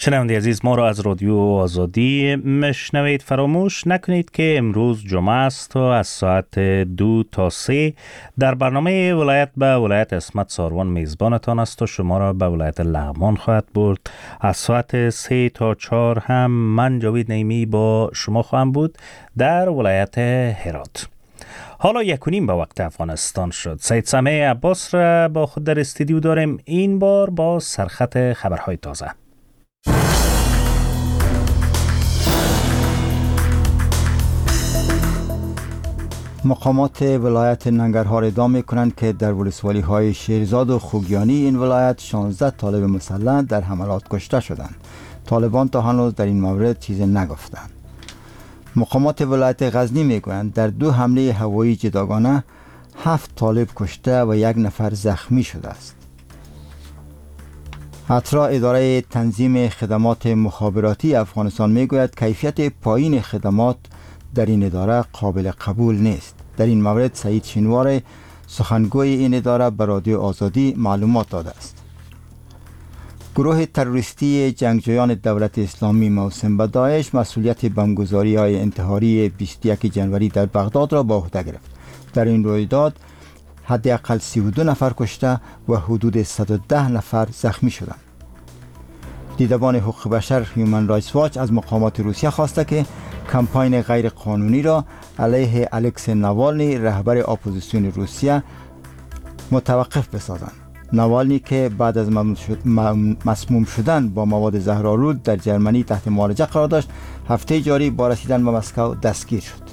شنونده عزیز، ما را از رادیو آزادی مشنوید. فراموش نکنید که امروز جمعه است و از ساعت 2 تا 3 در برنامه ولایت به ولایت اسمت ساروان میزبانتان است و شما را به ولایت لغمان خواهد برد. از ساعت 3 تا 4 هم من جاوید نعیمی با شما خواهم بود در ولایت هرات. حالا 1:30 به وقت افغانستان شد. سید سمیع عباس را با خود در استودیو داریم، این بار با سرخط خبرهای تازه. مقامات ولایت ننگرهار ادعا می‌کنند که در ولسوالی‌های شیرزاد و خوگیانی این ولایت 16 طالب مسلح در حملات کشته شدند. طالبان تا هنوز در این مورد چیزی نگفتند. مقامات ولایت غزنی می‌گویند در 2 حمله هوایی جداگانه 7 طالب کشته و 1 نفر زخمی شده است. اترا اداره تنظیم خدمات مخابراتی افغانستان می‌گوید کیفیت پایین خدمات در این اداره قابل قبول نیست. در این مورد سعید شینوار سخنگوی این اداره به رادیو آزادی معلومات داده است. گروه تروریستی جنگجویان دولت اسلامی موسوم به داعش مسئولیت بمبگذاری‌های انتحاری 21 جنوری در بغداد را به عهده گرفت. در این رویداد حداقل 32 نفر کشته و حدود 110 نفر زخمی شدند. دیدبان حقوق بشر هیومن رایتس واچ از مقامات روسیه خواسته که کمپاین غیر قانونی را علیه الکس ناوالنی رهبر اپوزیسیون روسیه متوقف بسازند. ناوالنی که بعد از مسموم شدن با مواد زهرآلود در جرمنی تحت معالجه قرار داشت، هفته جاری با رسیدن به مسکو دستگیر شد.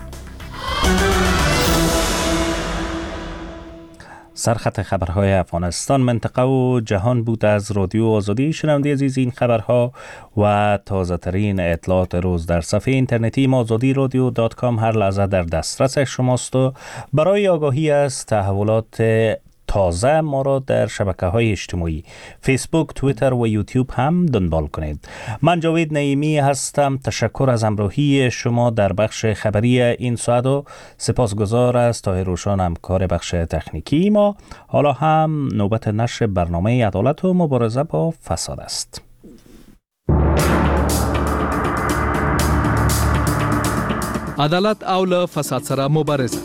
سرخط خبرهای افغانستان، منطقه و جهان بود از رادیو آزادی. شنونده عزیز، این خبرها و تازه ترین اطلاعات روز در صفحه اینترنتی azadiradio.com هر لحظه در دسترس شماست و برای آگاهی از تحولات تازه ما را در شبکه‌های اجتماعی فیسبوک، توییتر و یوتیوب هم دنبال کنید. من جاوید نعیمی هستم. تشکر از همراهی شما در بخش خبری این ساعت و سپاسگزار از طاهر روشان همکار بخش تکنیکی ما. حالا هم نوبت نشر برنامه عدالت و مبارزه با فساد است. عدالت او له فساد سره مبارزه.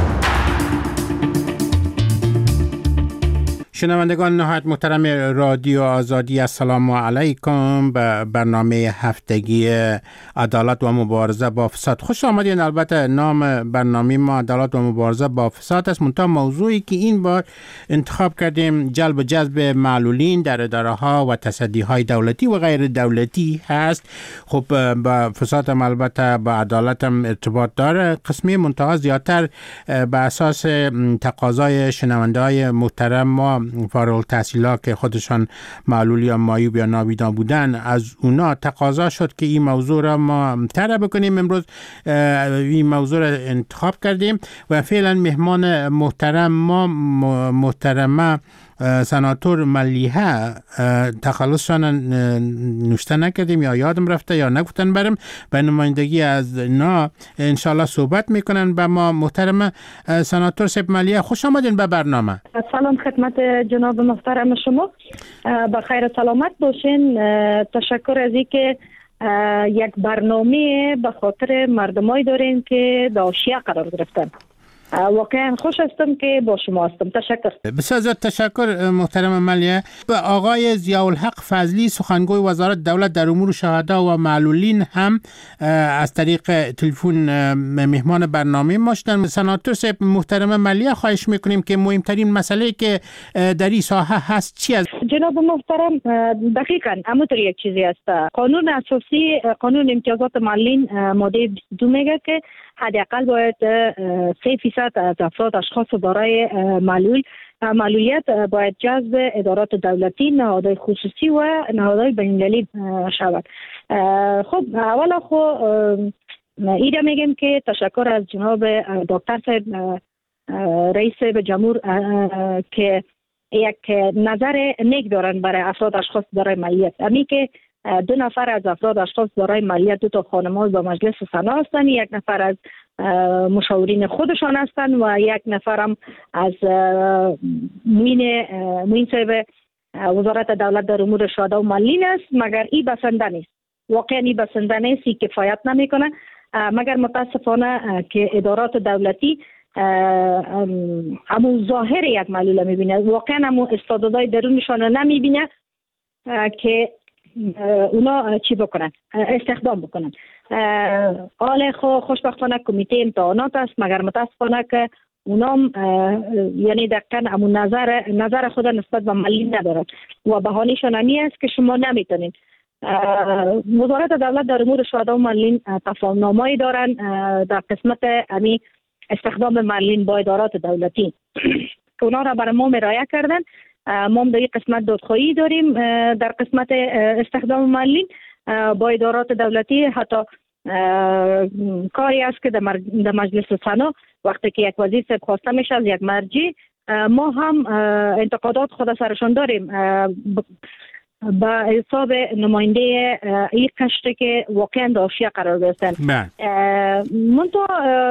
شنوندگان نهایت محترم رادیو آزادی، السلام علیکم به برنامه هفتگی عدالت و مبارزه با فساد. خوش آمدین. البته نام برنامه ما عدالت و مبارزه با فساد است، منتها موضوعی که این بار انتخاب کردیم جلب و جذب معلولین در اداره ها و تصدی های دولتی و غیر دولتی هست. خب با فساد هم البته با عدالت هم ارتباط داره قسمی، منتها زیادتر به اساس تقاضای شنونده های محترم ما فارغ التحصیلات که خودشان معلول یا معیوب یا نابینا بودن، از اونا تقاضا شد که این موضوع را ما طرح بکنیم. امروز این موضوع را انتخاب کردیم و فعلا مهمان محترم ما محترمه سناتور ملیحه، تخلصشان نوشته نکردیم یا یادم رفته یا نگفتن برم، به نمایندگی از نا انشالله صحبت میکنن با ما. محترم سناتور سیب ملیحه، خوش آمدین به برنامه. سلام خدمت جناب محترم شما، بخیر سلامت باشین. تشکر از اینکه یک برنامه به خاطر مردمای دارین که داشیه قرار گرفتن. واقعا خوش هستم که با شما هستم. تشکر. بسیار زیاد تشکر محترم ملیحه. آقای ضیاءالحق فضلی، سخنگوی وزارت دولت در امور شهدا و معلولین، هم از طریق تلفن مهمان برنامه ما شدن. سناتور صاحب محترم ملیحه، خواهش میکنیم که مهمترین مسئله که در این ساحه هست چی است؟ جناب محترم، دقیقاً همونطور یک چیزی است. قانون اساسی، قانون امتیازات معلولین ماده 22 میگه که حداقل باید 3% از افراد اشخاص دارای معلولیت باید جذب ادارات دولتی، نهادهای خصوصی و نهادهای بین‌المللی شود. خب اولا ایده میگم که تشکر از جناب دکتر صاحب رئیس جمهور که یک نظر نیک دارن برای افراد اشخاص دارای معلولیت. امی که 2 نفر از افراد اشخاص دارای معلولیت 2 تا خانم‌ها با مجلس سنا هستند، 1 نفر از مشاورین خودشان هستند و 1 نفر هم از موین صاحب وزارت دولت در امور شهدا و معلولین است، مگر این بسنده نیست. واقعا این بسنده نیست، این کفایت نمیکنه. مگر متاسفانه که ادارات دولتی همون ظاهر یک معلول میبینه، واقعا همون استعدادهای درونشان نمیبینه که اونا چی بکنن، استخدام بکنن. حال خوشبختانه کمیته امتحانات است، مگر متاسفانه که اونا یعنی دقیقا همون نظر خود نسبت به معلولین ندارن و بهانه‌شان همی است که شما نمیتونید. وزارت دولت در امور شهدا و معلولین تفاهم‌نامه‌ای دارن در قسمت امی استخدام معلولین با ادارات دولتی که اونا را برای ما مرایه کردن. ما در این قسمت دادخواهی داریم در قسمت استخدام معلولین با ادارات دولتی. حتی کاری است که در مجلس سنا وقتی که یک وزیر صاحب خواسته میشه از یک مرجع، ما هم انتقادات خود سرشان داریم به حساب نماینده این قشر که واقعا در حاشیه قرار گرفتن. منتها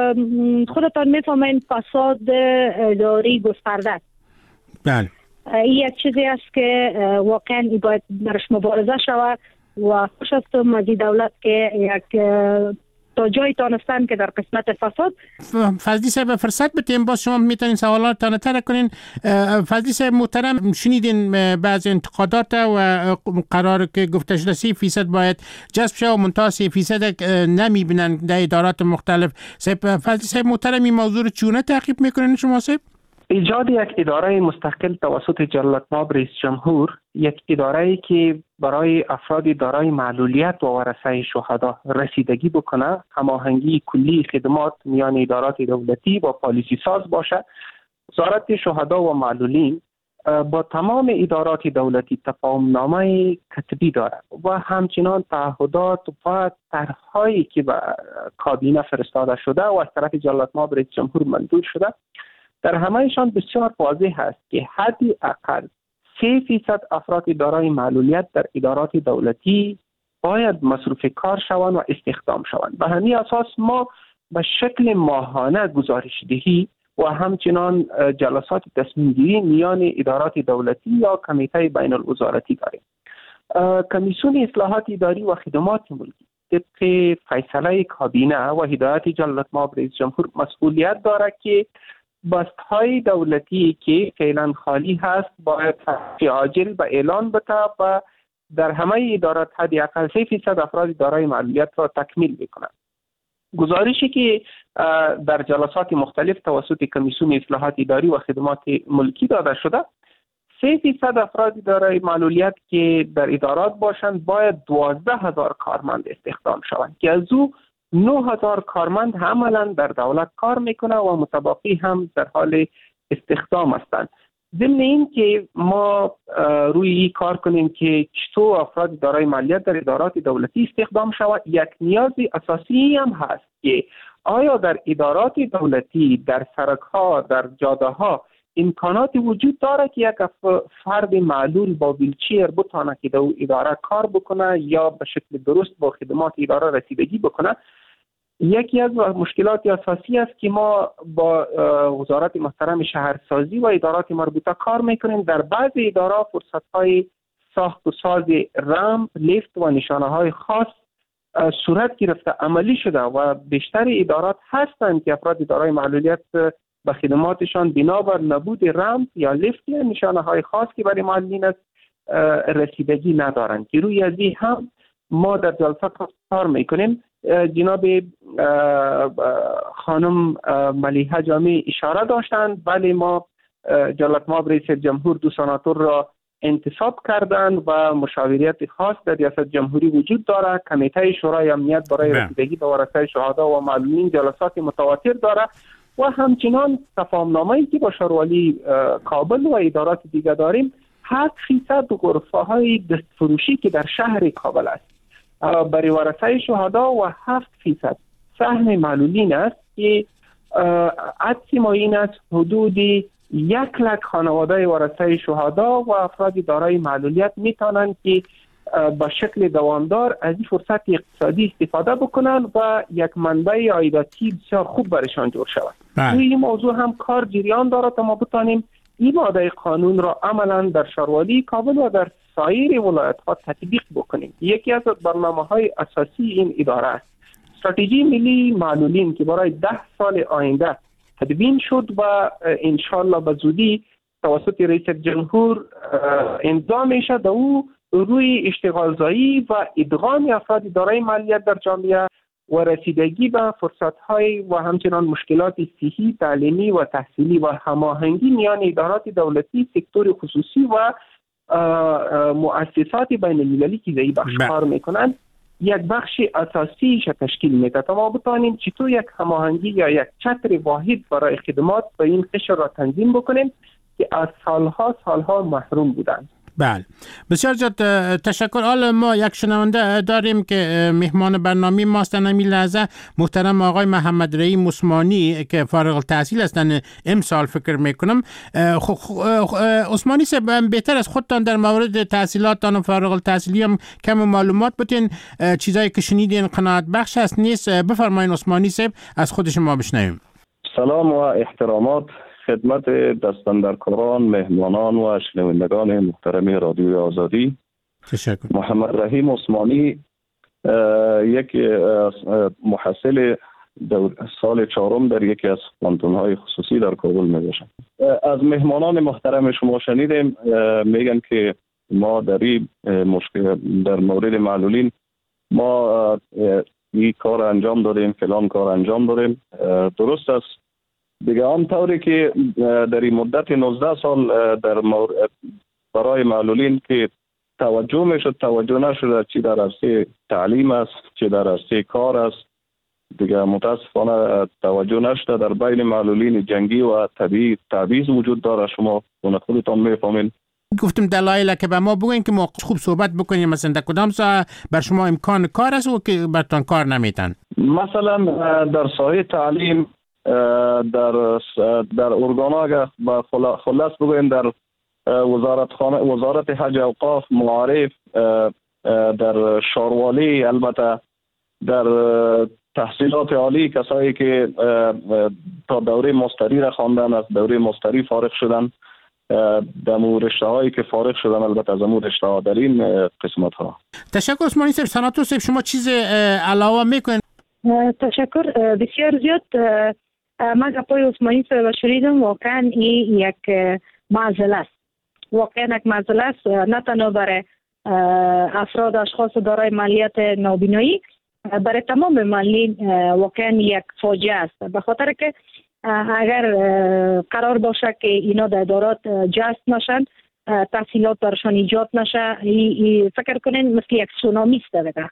خودتان میفهمین فساد اداری گسترده. بله. این یک چیزی است که واقعا باید برش مبارزه شود و خوش است مزید دولت که یک تا جایی تانستن که در قسمت فساد. فضلی صاحب فرصت بتیم باز شما میتونین سوالات تر کنین. فضلی صاحب محترم، شنیدین بعض انتقادات و قرار که گفته شده 3% باید جذب شه و منتها 3% نمیبینن در ادارات مختلف. فضلی صاحب محترم، این موضوع رو چونه تعقیب میکنین شما صاحب؟ ایجاد یک اداره مستقل توسط جلالتمآب رئیس جمهور، یک اداره‌ای که برای افراد دارای معلولیت و ورثه شهدا رسیدگی بکنه، هماهنگی کلی خدمات میان ادارات دولتی با پالیسی ساز باشه. وزارت شهدا و معلولین با تمام ادارات دولتی تفاهم‌نامه کتبی دارد و همچنان تعهدات و طرح‌هایی که به کابینه فرستاده شده و از طرف جلالتمآب رئیس جمهور منظور شده، در همهشان بسیار واضح است که حدی اقل 3% افراد دارای معلولیت در ادارات دولتی باید مصروف کار شوند و استخدام شوند. به همین اساس ما به شکل ماهانه گزارش دهی و همچنان جلسات تصمیم گیری میان ادارات دولتی یا کمیته بین الوزارتی داریم. کمیسیون اصلاحات اداری و خدمات ملکی طبق فیصله کابینه و هدایت جلالتمآب رئیس جمهور مسئولیت دارد که بست‌های دولتی که فعلا خالی هست باید عاجل به اعلان بده و در همه ادارات حداقل 3% افراد دارای معلولیت را تکمیل بکنند. گزارشی که در جلسات مختلف توسط کمیسیون اصلاحات اداری و خدمات ملکی داده شده، 3% افراد دارای معلولیت که در ادارات باشند باید 12,000 کارمند استخدام شوند که از او 9,000 کارمند عملا در دولت کار میکنه و متبقی هم در حال استخدام هستند. ضمن این که ما روی این کار کنیم که چطور افراد دارای معلولیت در ادارات دولتی استخدام شود، یک نیاز اساسی هم هست که آیا در ادارات دولتی، در سرک‌ها، در جاده‌ها امکانات وجود داره که یک فرد معلول با ویلچیر بتونه که در اداره کار بکنه یا به شکل درست با خدمات اداره رسیدگی بکنه. یکی از مشکلات اساسی است که ما با وزارت محترم شهرسازی و ادارات مربوطه کار میکنیم. در بعض اداره فرصت‌های ساخت و ساز رمپ، لیفت و نشانه‌های خاص صورت گرفته، عملی شده و بیشتر ادارات هستند که افراد دارای معلولیت به خدماتشان بنابر نبود رمپ یا لیفت یا نشانه‌های خاص که برای معلولین است رسیدگی ندارند. که روی از این هم ما در جلسات کار میکنیم. جناب خانم ملیحه جامی اشاره داشتند، بله ما جلالتمآب رئیس جمهور 2 سناتور را انتصاب کردند و مشاوریت خاص در ریاست جمهوری وجود دارد. کمیته شورای امنیت برای رسیدگی به ورثه شهدا و معلولین جلسات متواتر دارد و همچنان تفاهم‌نامه‌ای که با شاروالی کابل و ادارات دیگر داریم 7% غرفه‌های دستفروشی که در شهر کابل است برای ورثه شهدا و 7% سهم معلولین است که عدس ما این است حدود 100,000 خانواده ورثه شهدا و افراد دارای معلولیت میتونند که با شکل دوامدار از این فرصت اقتصادی استفاده بکنند و یک منبع عایداتی بسیار خوب برشان جور شود. روی این موضوع هم کار جریان دارد تا ما بتانیم این ماده قانون را عملا در شاروالی کابل و در سایر ولایت ها تطبیق بکنیم. یکی از برنامه‌های اساسی این اداره است. استراتژی ملی معلولین که برای 10 سال آینده تدوین شد و انشالله به زودی توسط رئیس جمهور امضا میشه، در او روی اشتغالزایی و ادغام افراد دارای معلولیت در جامعه و رسیدگی به فرصت‌های و همچنان مشکلات صحی، تعلیمی و تحصیلی و هماهنگی میان ادارات دولتی، سکتور خصوصی و مؤسسات بین المللی که زی بخش کار میکنند یک بخش اساسی تشکیل میده تا ما بتوانیم چطور یک هماهنگی یا یک چتر واحد برای خدمات به این قشر را تنظیم بکنیم که از سالها محروم بودند. بله، بسیار زیاد تشکر. حالا ما یک شنونده داریم که مهمان برنامه ماست در این لحظه، محترم آقای محمد رحیم عثمانی که فارغ التحصیل هستن امسال فکر میکنم. عثمانی صاحب، بهتر از خودتان در مورد تحصیلاتتان و فارغ التحصیلی هم کم معلومات بتین، چیزایی که شنیدین قناعت بخش است نیست؟ بفرمایید عثمانی صاحب، از خود شما بشنویم. سلام و احترامات خدمت دستاندرکاران، مهمانان و شنوندگان محترم رادیوی آزادی. تشکر. محمد رحیم عثمانی یک محصل سال 4 در یکی از پانتون‌های خصوصی در کابل میباشم. از مهمانان محترم شما شنیدیم میگن که ما در مورد معلولین ما این کار انجام دادیم، فلان کار انجام دادیم. درست است. دیگه آن طوری که در این مدت 19 سال برای معلولین که توجه میشد توجه نشده، چی در عرصه تعلیم است چی در عرصه کار است، دیگه متاسفانه توجه نشده. در بین معلولین جنگی و طبیعی تبعیض وجود داره، شما خودتان میفهمین. گفتم دلایل که به ما بگوین که ما خوب صحبت بکنیم، مثلا در کدام ساحه بر شما امکان کار است و که برتان کار نمیتن؟ مثلا در ساحه تعلیم، در ارگان‌ها با خلاص بگویم در وزارت حج اوقاف، معارف، در شاروالی، البته در تحصیلات عالی کسایی که تا دوره ماستری را خواندن، از دوره ماستری فارغ شدن، در رشته هایی که فارغ شدن البته از امور رشته ها در این قسمت ها. تشکر عثمانی صاحب. سناتور صاحب، شما چیز علاوه میکنین؟ تشکر بسیار زیاد. من گپای عثمانی صاحب شنیدم، واقعا این یک معضله است. واقعا یک معضله است، نه تنها برای افراد اشخاص دارای معلولیت نابینایی، برای تمام معلولین واقعا یک فاجعه است. به خاطر که اگر قرار باشه که اینا در ادارات جذب نشن، تحصیلات برشان ایجاد نشه، فکر کنین مثل یک سونامی است دیگه.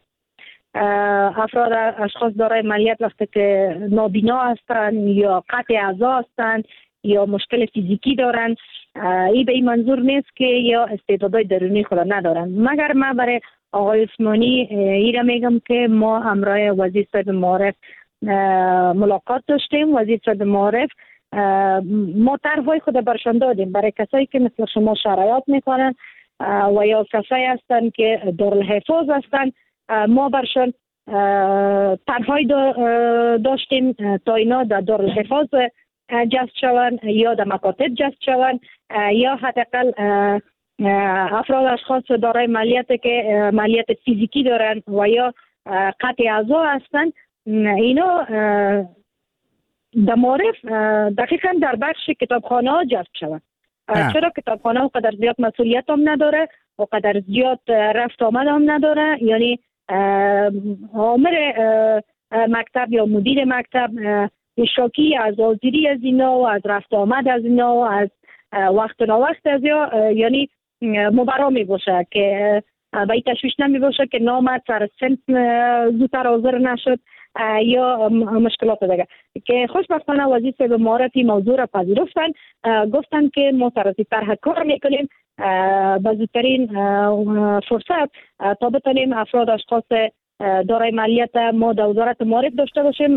افراد اشخاص دارای معلولیت وقتی که نابینا هستند یا قطع اعضا هستند یا مشکل فیزیکی دارن، این به این منظور نیست که یا استعدادهای درونی خود ندارن. مگر من برای آقای عثمانی ایره میگم که ما همراه وزیر صاحب معارف ملاقات داشتیم. وزیر صاحب معارف ما طرح‌های خود برشان دادیم برای کسایی که مثل شما شرایط میکنن و یا کسایی هستن که دارالحفاظ هستن. ما برشان طرح‌های داشتیم تا اینا در دارالحفاظ جذب شوند یا در مکاتب جذب شوند، یا حداقل افراد اشخاص دارای معلولیت که معلولیت فیزیکی دارن و یا قطع اعضا هستن، اینا در معارف دقیقا در بخش کتابخانه ها جذب شوند. چرا کتابخانه ها قدر زیاد مسئولیت هم نداره و قدر زیاد رفت آمد هم نداره، یعنی آمر مکتب یا مدیر مکتب شاکی از حاضری از اینا و از رفت آمد از اینا و از وقت نوقت از یعنی مبرا می باشه که به این تشویش نمی باشه که نامد سر سنت زودتر حاضر نشد یا مشکلات دیگه. که خوشبختانه وزیر صاحب معارفی موضوع را پذیرفتن، گفتن که ما سر از طرح کار میکنیم به زودترین فرصت تا بتونیم افراد اشخاص دارای معلولیت ما در وزارت معارف داشته باشیم،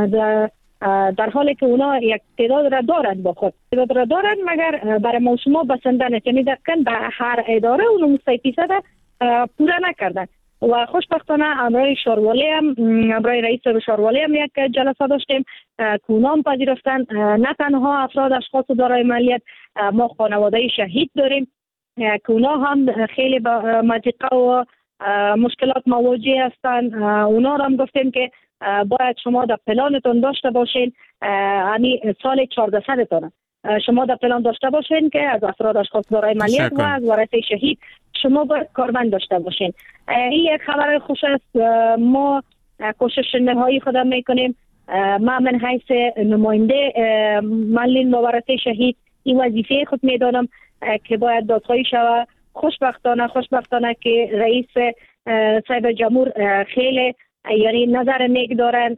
در حالی که اونا یک تعداد را دارند با خود تعداد را دارند، مگر برای ما شما بسنده نیست. یعنی دقیقاً به هر اداره اونو 100% پورا نکردن. و خوشبختانه امرای شاروالی هم امرای رئیس شاروالی هم یک جلسه داشتیم که اونام پذیرفتن نه تنها افراد اشخاص دارای مالیت، ما خانواده شهید داریم که اونا هم خیلی با مضیقه و مشکلات مواجه هستند. اونا هم گفتیم که باید شما در پلانتون داشته باشین، یعنی سال 1400 تون شما در پلان داشته باشین که از افراد اشخاص دارای مالیت و از ورثه شهید شما باید کارمند داشته باشین. این یک خبر خوش است. ما کوشش نهایی خودم میکنیم. ما من حیث نماینده معلولین و ورثه شهید این وظیفه خود میدانم که باید دادخواهی شود. خوشبختانه که رئیس صاحب جمهور خیلی یعنی نظر نیک دارن،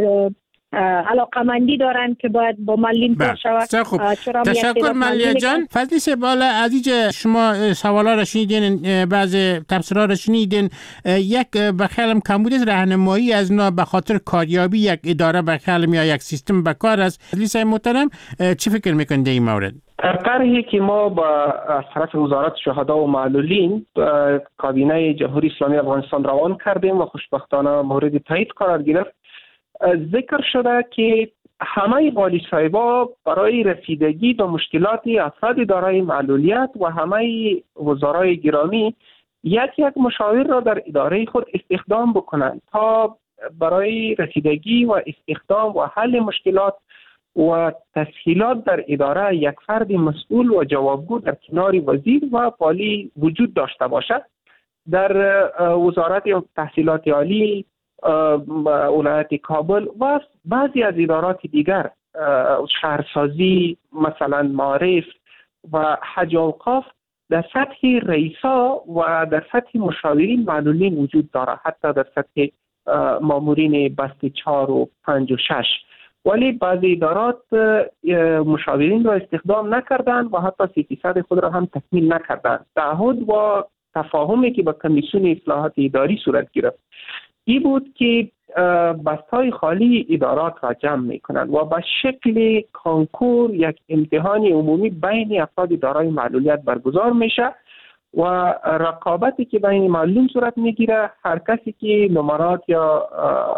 علاقمندی دارن که باید با معلولین کار شود. تشکر ملیه جان. فضلی سباله عزیز، شما سوالا را شنیدین، بعض تفسیرها را شنیدین. یک بخیالم کمبود از راهنمایی از نا به خاطر کاریابی یک اداره بخیالم یا یک سیستم بکار است. فضلی صاحب محترم چی فکر میکنید در این مورد؟ طرحی که ما با از طرف وزارت شهدا و معلولین کابینه جمهوری اسلامی افغانستان روان کردیم و خوشبختانه مورد تایید قرار گرفت، ذکر شده که همه والی صاحبا برای رسیدگی به مشکلات افراد دارای معلولیت و همه وزرای گرامی یک مشاور را در اداره خود استخدام بکنند تا برای رسیدگی و استخدام و حل مشکلات و تسهیلات در اداره یک فرد مسئول و جوابگو در کنار وزیر و والی وجود داشته باشد. در وزارت تحصیلات عالی ولایت کابل و بعضی از ادارات دیگر، شهرسازی، مثلا معارف و حج و اوقاف، در سطح رئیسا و در سطح مشاورین معلولین وجود دارد، حتی در سطح مامورین بست 4 و 5 و 6. ولی بعضی ادارات مشاورین را استخدام نکردند و حتی 3% خود را هم تکمیل نکردند. تعهد و تفاهمی که با کمیسیون اصلاحات اداری صورت گرفت این بود که بستهای خالی ادارات را جمع میکنند و به شکل کانکور یک امتحان عمومی بین افراد دارای معلولیت برگزار میشه و رقابتی که بین معلولین صورت میگیره، هر کسی که نمرات یا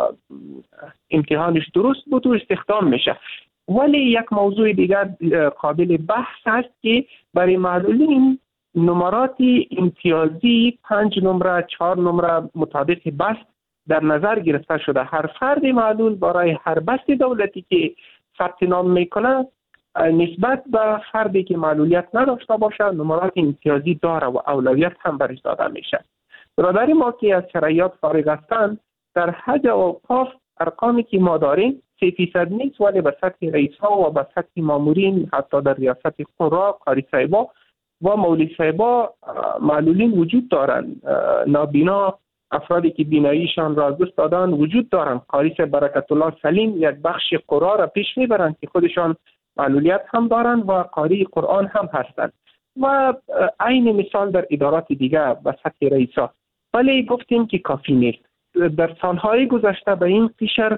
امتحانش درست بود و استخدام میشه. ولی یک موضوع دیگر قابل بحث است که برای معلولین نمرات امتیازی 5 نمره 4 نمره مطابق بست در نظر گرفته شده. هر فرد معلول برای هر بست دولتی که ثبت نام میکنه نسبت به فردی که معلولیت نداشته باشه نمرات امتیازی داره و اولویت هم برش داده میشه. برادر ما که از شرایط فارغ هستند در حج و اوقاف ارقامی که ما داریم 3% نیست، ولی به سطح رئیس ها و به سطح مامورین حتی در ریاست قرا، قاری صاحبا و مولی صاحبا معلولین وجود دارند. نابینا، افرادی که بیناییشان را دست دادن وجود دارند. قاری صاحب برکت الله سلیم یک بخش قرا را پیش میبرند که خودشان معلولیت هم دارند و قاری قرآن هم هستند و عین مثال در ادارات دیگر به سطح رئیسا. ولی گفتیم که کافی نیست. در سالهای گذشته به این قشر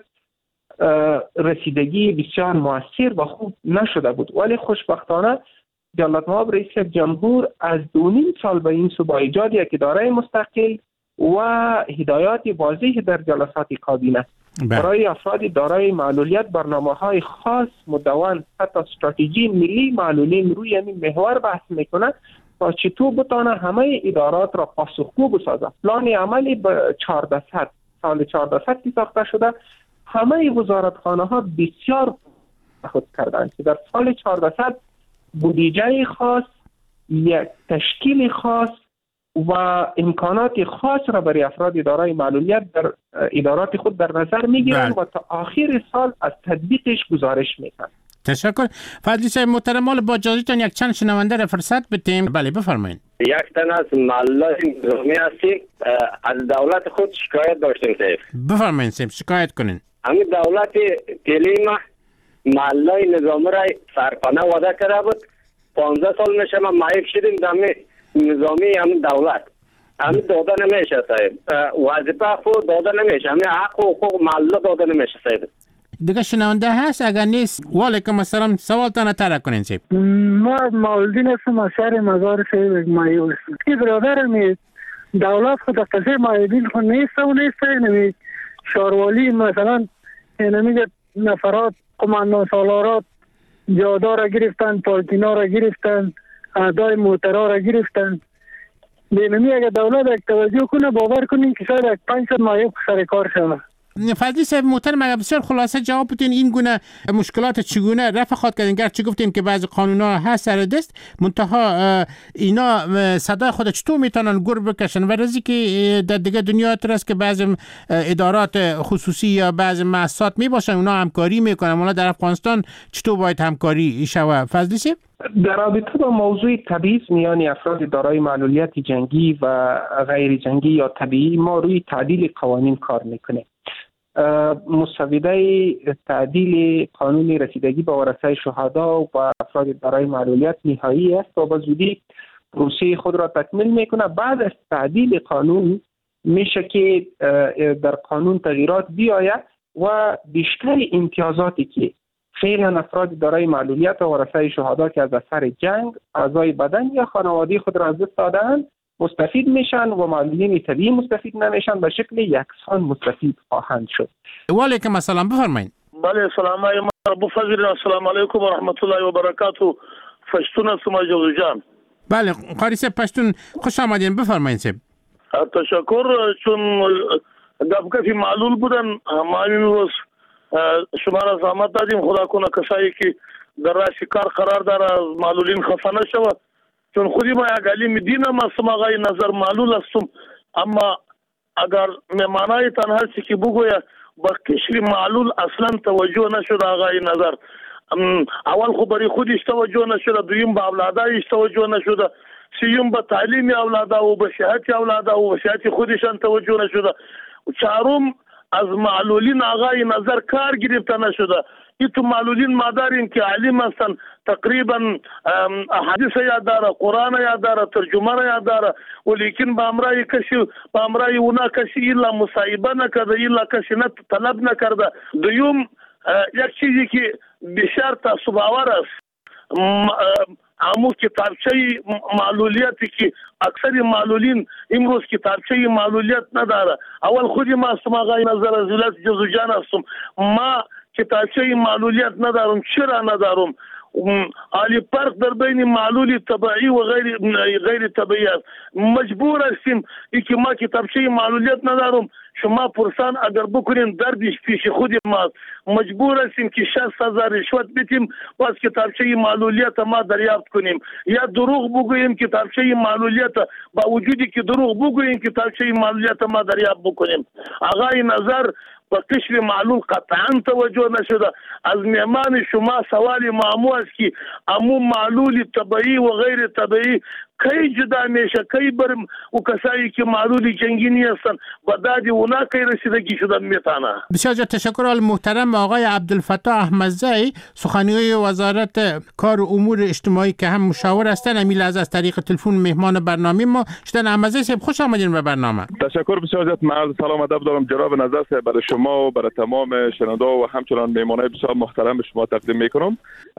رسیدگی بسیار مؤثر و خوب نشده بود، ولی خوشبختانه جلالت مآب رئیس جمهور از 2.5 سال به این سو با ایجاد یک اداره مستقل و هدایات واضح در جلسات کابینه برای افراد دارای معلولیت برنامه‌های خاص مدون، حتی استراتژی ملی معلولین روی این محور بحث میکنه تا چطور بتونه همه ادارات را پاسخگو بسازه. پلان عملی به 1400 سال 1400 که ساخته شده، همه وزارتخانه ها بسیار خود کردند که در سال 1400 بودجه خاص، یک تشکیل خاص و امکانات خاص را برای افراد دارای معلولیت در ادارات خود در نظر میگیرند و تا آخر سال از تطبیقش گزارش میدن. تشکر. فضلی صاحب محترم، با اجازهتون یک چند شنونده را فرصت بدیم. بله بفرمایید. یک تن از معلولین نظامی هستیم، از دولت خود شکایت داشتیم صاحب. بفرمایید صاحب، شکایت کنین. همین دولت کلیم معلولین نظامی را سرپناه وعده کرده بود. 15 سال میشه ما معیب شدیم در نظامی همین دولت. همین داده نمیشه صاحب. وظیفه خود داده نمیشه. همین حق و حقوق معلول داده نمیشه صاحب. دیگه شنونده هست؟ اگر نیست و علیکم السلام، سوالتان طرح کنین صاحب. ما معلولین هستم از شهر مزار صاحب مایو هستم. این برادرم دولت خود قصه معیدین خود نیست و نیست. اینمی شاروالی مثلا اینمی نفرات قماندان سالارات جادا را گرفتن، پالتینا را گرفتن، اعدای موترها را گرفتن. اینمی اگر دولت یک توجه کنه باور کنین که شاید 500 مایب سر کار شده. فضلی صاحب محترم، اگر بسیار خلاصه جواب بدین این گونه مشکلات چگونه رفع خواهد کردین؟ گرچه گفتین که بعضی قانون‌ها هست سر دست، منتها اینا صدای خود چطور میتونن گر بکشن؟ و رزی که در دیگه دنیا است که بعضی ادارات خصوصی یا بعضی مؤسسات میباشن اونا همکاری میکنن، اونا در افغانستان چطور باید همکاری شود؟ فضلی صاحب در رابطه با موضوع تبعیض میان افراد دارای معلولیت جنگی و غیر جنگی یا طبیعی ما روی تعدیل قوانین کار میکنیم. مسوده تعدیل قانون رسیدگی به ورثه شهدا و افراد دارای معلولیت نهایی است و به زودی پروسه خود را تکمیل میکنه. بعد از تعدیل قانون میشه که در قانون تغییرات بیاید و بیشتر امتیازاتی که فعلا افراد دارای معلولیت و ورثه شهدا که از اثر جنگ اعضای بدن یا خانواده خود را از دست دادند مستفید میشن و معلولین طبیعی مستفید نمیشن، به شکل یکسان مستفید خواهند شد. وعلیکم السلام، بفرمایید. بله سلام علیکم ابو فضل، السلام علیکم و رحمت الله و برکاته. پشتون هستم جوزو جان. بله قاری صاحب پشتون خوش آمدین، بفرمایید صاحب. تشکر. چون دفعه معلول بودن ما امروز شما را زحمت دادیم، خدا کنه کسایی که در راه کار قرار داره از معلولین خفه نشود. چون خودی ما یک علیم دینم هستم، آقای نظر معلول هستم، اما اگر مهمانای تنها هستی که بگوید با کشور معلول اصلا توجه نشده آقای نظر. اول خو برای خودش توجه نشده، دویم به اولادایش توجه نشده، سیوم به تعلیم اولادا و به صحت اولادا و به صحت خودشان توجه نشده، چهارم از معلولین آقای نظر کار گرفته نشده. این تو معلولین ما داریم که علیم هستن، تقریبا احادیث یاد داره، قرآن یاد داره، ترجمه یاد داره، ولیکن به امرای اونا کسی الا مصاحبه نکرده، الا کسی طلب نکرده. دوم یک چیزی که بسیار تعصب آور است، امو کتابچه معلولیتی که اکثر معلولین امروز کتابچه معلولیت نداره. اول خودی ما هستم آقای نظر از ولایت جوزو جان هستم، ما کتابچه معلولیت ندارم. چرا ندارم؟ عالی فرق در بین معلول طبیعی و غیر طبیعی است. مجبور هستیم که ما کتابچه معلولیت ندارم. شما پرسان اگر بکنین دردش پیش خود ما، مجبور هستیم که 60,000 رشوت بدیم باز کتابچه معلولیت ما دریافت کنیم، یا دروغ بگوییم کتابچه معلولیت، با وجودی که دروغ بگوییم کتابچه معلولیت ما دریافت بکنیم. آقای نظر با کشف معلول قطعا توجه نشده. از مهمان شما سوال معمول است که امو معلول طبیعی و غیر طبیعی کی جدا میشه، کی برم و کسایی که معلول جنگی هستن با دادی اونا کی رسیدگی شدن میتونه. بسیار تشکر از محترم آقای عبدالفتاح احمدزی، سخنگوی وزارت کار و امور اجتماعی که هم مشاور هستن. امیل از طریق تلفن مهمان برنامه ما شدن. احمدزی صاحب خوش آمدین به برنامه. تشکر بسیار زیاد. من سلام ادب دارم جناب نظر صاحب برای شما و برای تمام شنونده و همچنان مهمانای بسیار محترم به شما تقدیم میکنم.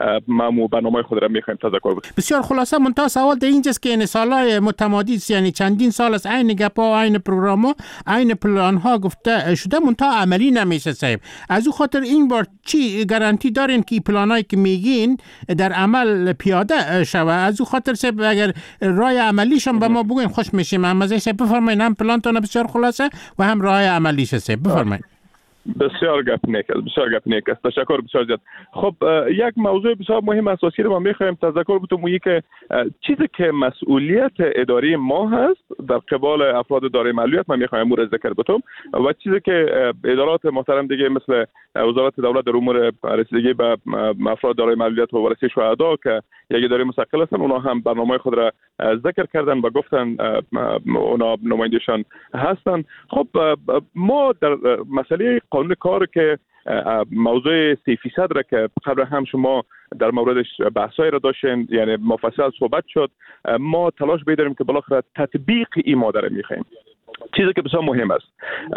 ما برنامه خود را میخوایم تذکر بدیم. بسیار خلاصه منتها سوال در اینجاست که این سالهای متمادی یعنی چندین سال است عین گپا، عین پروگرام‌ها، عین پلان‌ها گفته شده منتها عملی نمیشه صاحب. از او خاطر این بار چی گارانتی دارین که پلانایی که میگین در عمل پیاده شوه؟ از او خاطر صاحب اگر راه عملیشون به ما بگین خوش میشیم. محمد صاحب بفرمایید، هم پلانتون بسیار خلاصه و هم راه عملیش صاحب بفرمایید. بسیار گپ نیک است. تشکر بسیار زیاد. خب یک موضوع بسیار مهم اساسی رو ما می‌خوایم تذکر بدیم، که چیزی که مسئولیت اداری ما هست در قبال افراد دارای معلولیت ما می‌خوایم امور ذکر بدم، و چیزی که ادارات محترم دیگه مثل وزارت دولت در امور رسیدگی به افراد دارای معلولیت و ورثه شهدا که یک اداره مستقل هستن، اونا هم برنامه خود را ذکر کردن و گفتن اونا نمایندگان هستن. خب ما در مسئله قانون کار که موضوع 3% را که قبل هم شما در موردش بحثایی را داشتین، یعنی مفصل صحبت شد، ما تلاش بیداریم که بالاخره تطبیق این ماده را میخوایم. چیزی که بسیار مهم است.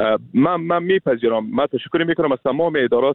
من میپذیرم، من تشکر میکنم از تمام ادارات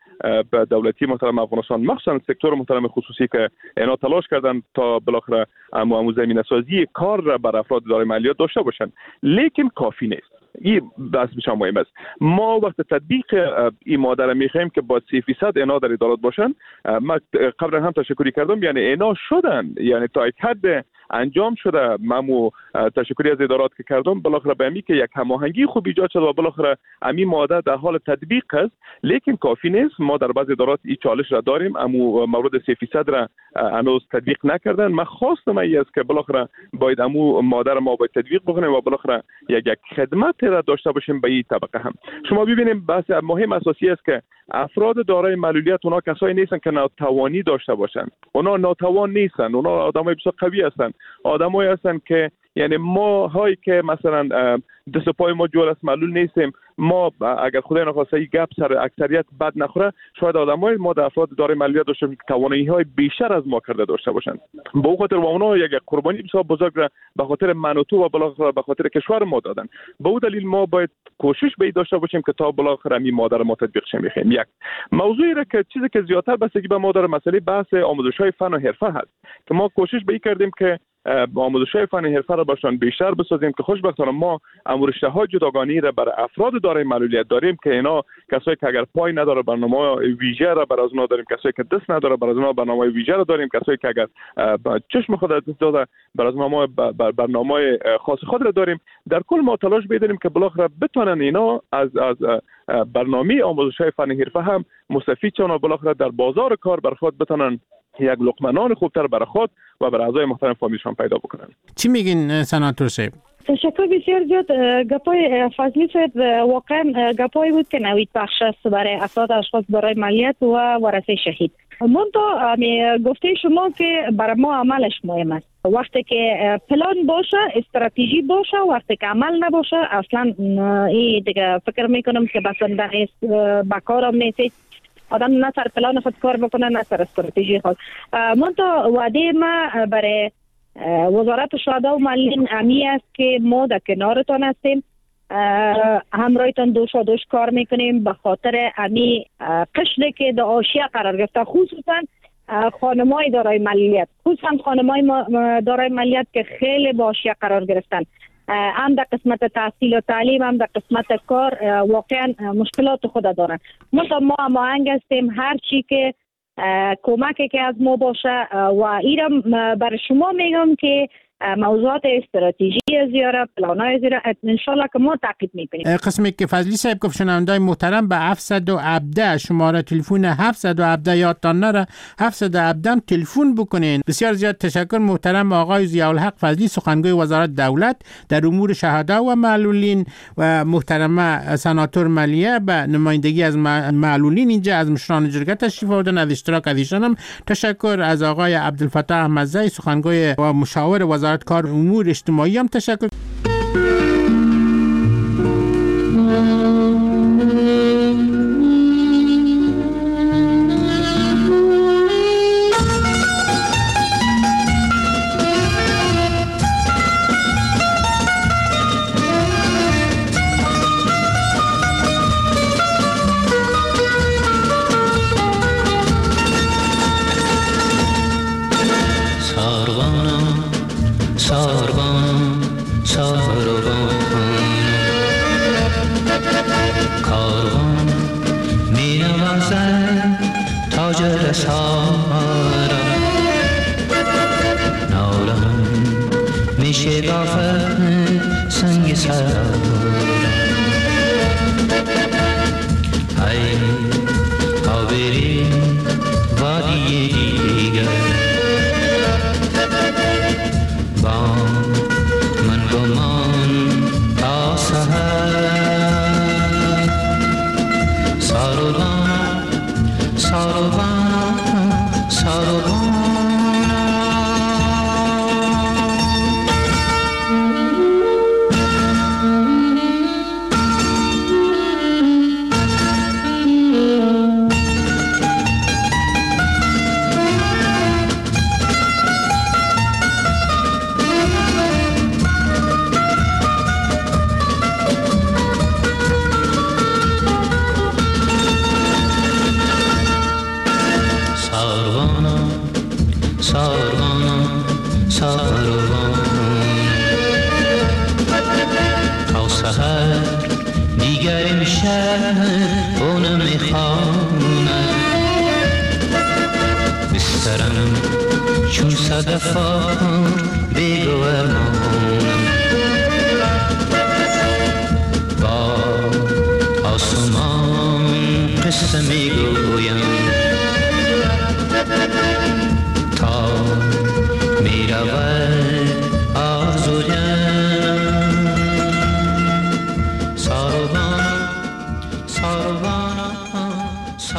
دولتی محترم افغانستان، مخصوصا سکتور محترم خصوصی که اینا تلاش کردن تا بالاخره زمینه سازی کار را بر افراد دارای مالیات داشته باشند، لیکن کافی نیست. این بس بسیار مهم است. ما وقت تطبیق این ماده را میخوایم که با 3% اینا در ادارات باشن. ما قبلا هم تشکری کردم، یعنی اینا شدن، یعنی تا یک حد انجام شده. من تشکری از ادارات که کردم، بالاخره به امی که یک هماهنگی خوب ایجاد شد و بالاخره امی ماده در حال تطبیق است، لیکن کافی نیست. ما در بعض ادارات این چالش را داریم، اما مورد 3% را هنوز تطبیق نکردن. من خواستم است که بالاخره باید امو ماده را ما باید تطبیق بکنیم و بالاخره یک خدمت را داشته باشیم به این طبقه هم. شما ببینیم بحث مهم اساسی است که افراد دارای معلولیت اونا کسایی نیستن که ناتوانی داشته باشن. اونا ناتوان نیستن، اونا آدمای بسیار قوی هستن، آدمایی هستن که یعنی ما هایی که مثلا دست پای ما جور است، معلول نیستیم، ما اگر خدای نخواسته این گپ سر اکثریت بد نخوره، شاید آدمای ما در افراد دارای معلولیت داشته که توانایی های بیشتر از ما کرده داشته باشن. به اون خاطر اونا یک قربانی بسیار بزرگ را به خاطر من و تو و بالاخره به خاطر کشور ما دادن. به اون دلیل ما باید کوشش به داشته باشیم که تا بالاخره این ماده ما تطبیق شه. میخوایم یک موضوعی را که چیزی که زیادتر بستگی به ما داره، مسئله بحث آموزش‌های فن و حرفه هست که ما کوشش به این کردیم که آموزش‌های فن و حرفه را باشن بیشتر بسازیم که خوشبختانه ما رشته‌های جداگانه را برای افراد دارای معلولیت داریم که اینا کسایی که اگر پای نداره برنامه ویژه را برای اونا داریم، کسایی که دست نداره برای اونا برنامه ویژه را داریم، کسایی که اگر چشم خود دست داده برای اونا برنامه خاص خود را داریم. در کل ما تلاش بداریم که بالاخره بتونن اینا از برنامه آموزش‌های فن و حرفه هم مستفید شون و بالاخره در بازار کار بر خود بتونن یک لقمه نان خوبتر برای خود و برای اعضای محترم فامیلشان پیدا بکنن. چی میگین سناتور صاحب؟ تشکر بسیار زیاد. گپای فضلی صاحب واقعا گپایی بود که نوید بخش است برای افراد اشخاص دارای معلولیت و ورثه شهید. منتها گفته شما که برای ما عملش مهم است. وقتی که پلان باشه، استراتژی باشه، وقتی که عمل نباشه اصلا این دیگه فکر میکنم که بسنده نیست، بکارم نیست. آدم نه سر پلان خود کار بکنه نه سر استراتژی خود. منتها وعده ما برای وزارت شهدا و معلولین امی است که ما در کنارتان هستیم، همراهتان دوش و دوش کار میکنیم به خاطر امی قشری که در حاشیه قرار گرفته، خصوصا خانمای دارای معلولیت، خصوصا خانمای دارای معلولیت که خیلی با حاشیه قرار گرفتن، هم در قسمت تحصیل و تعلیم هم در قسمت کار واقعا مشکلات خود دارن. ما هماهنگ هستیم، هر چی که کمکی که از ما باشه و ایرم برای شما میگم که موضوعات استراتژی زیاره، پلان‌های زیاره انشالله که ما تعقیب میکنیم. قسمی که فضلی صاحب گفت شنوندای محترم به 717 شماره تلفن 717 یادتان نره، 717 تلفن بکنین. بسیار زیاد تشکر محترم آقای ضیاءالحق فضلی، سخنگوی وزارت دولت در امور شهدا و معلولین، و محترمه سناتور ملیه به نمایندگی از معلولین اینجا از مشران جرگه تشریف آوردن. از اشتراک از ایشانم تشکر. از آقای عبدالفتاح احمدزی سخنگوی و مشاور وزارت کار امور اجتماعی هم تشکر. خواند بسترم چون صدفان بگوه مانم با آسمان قصه میگویم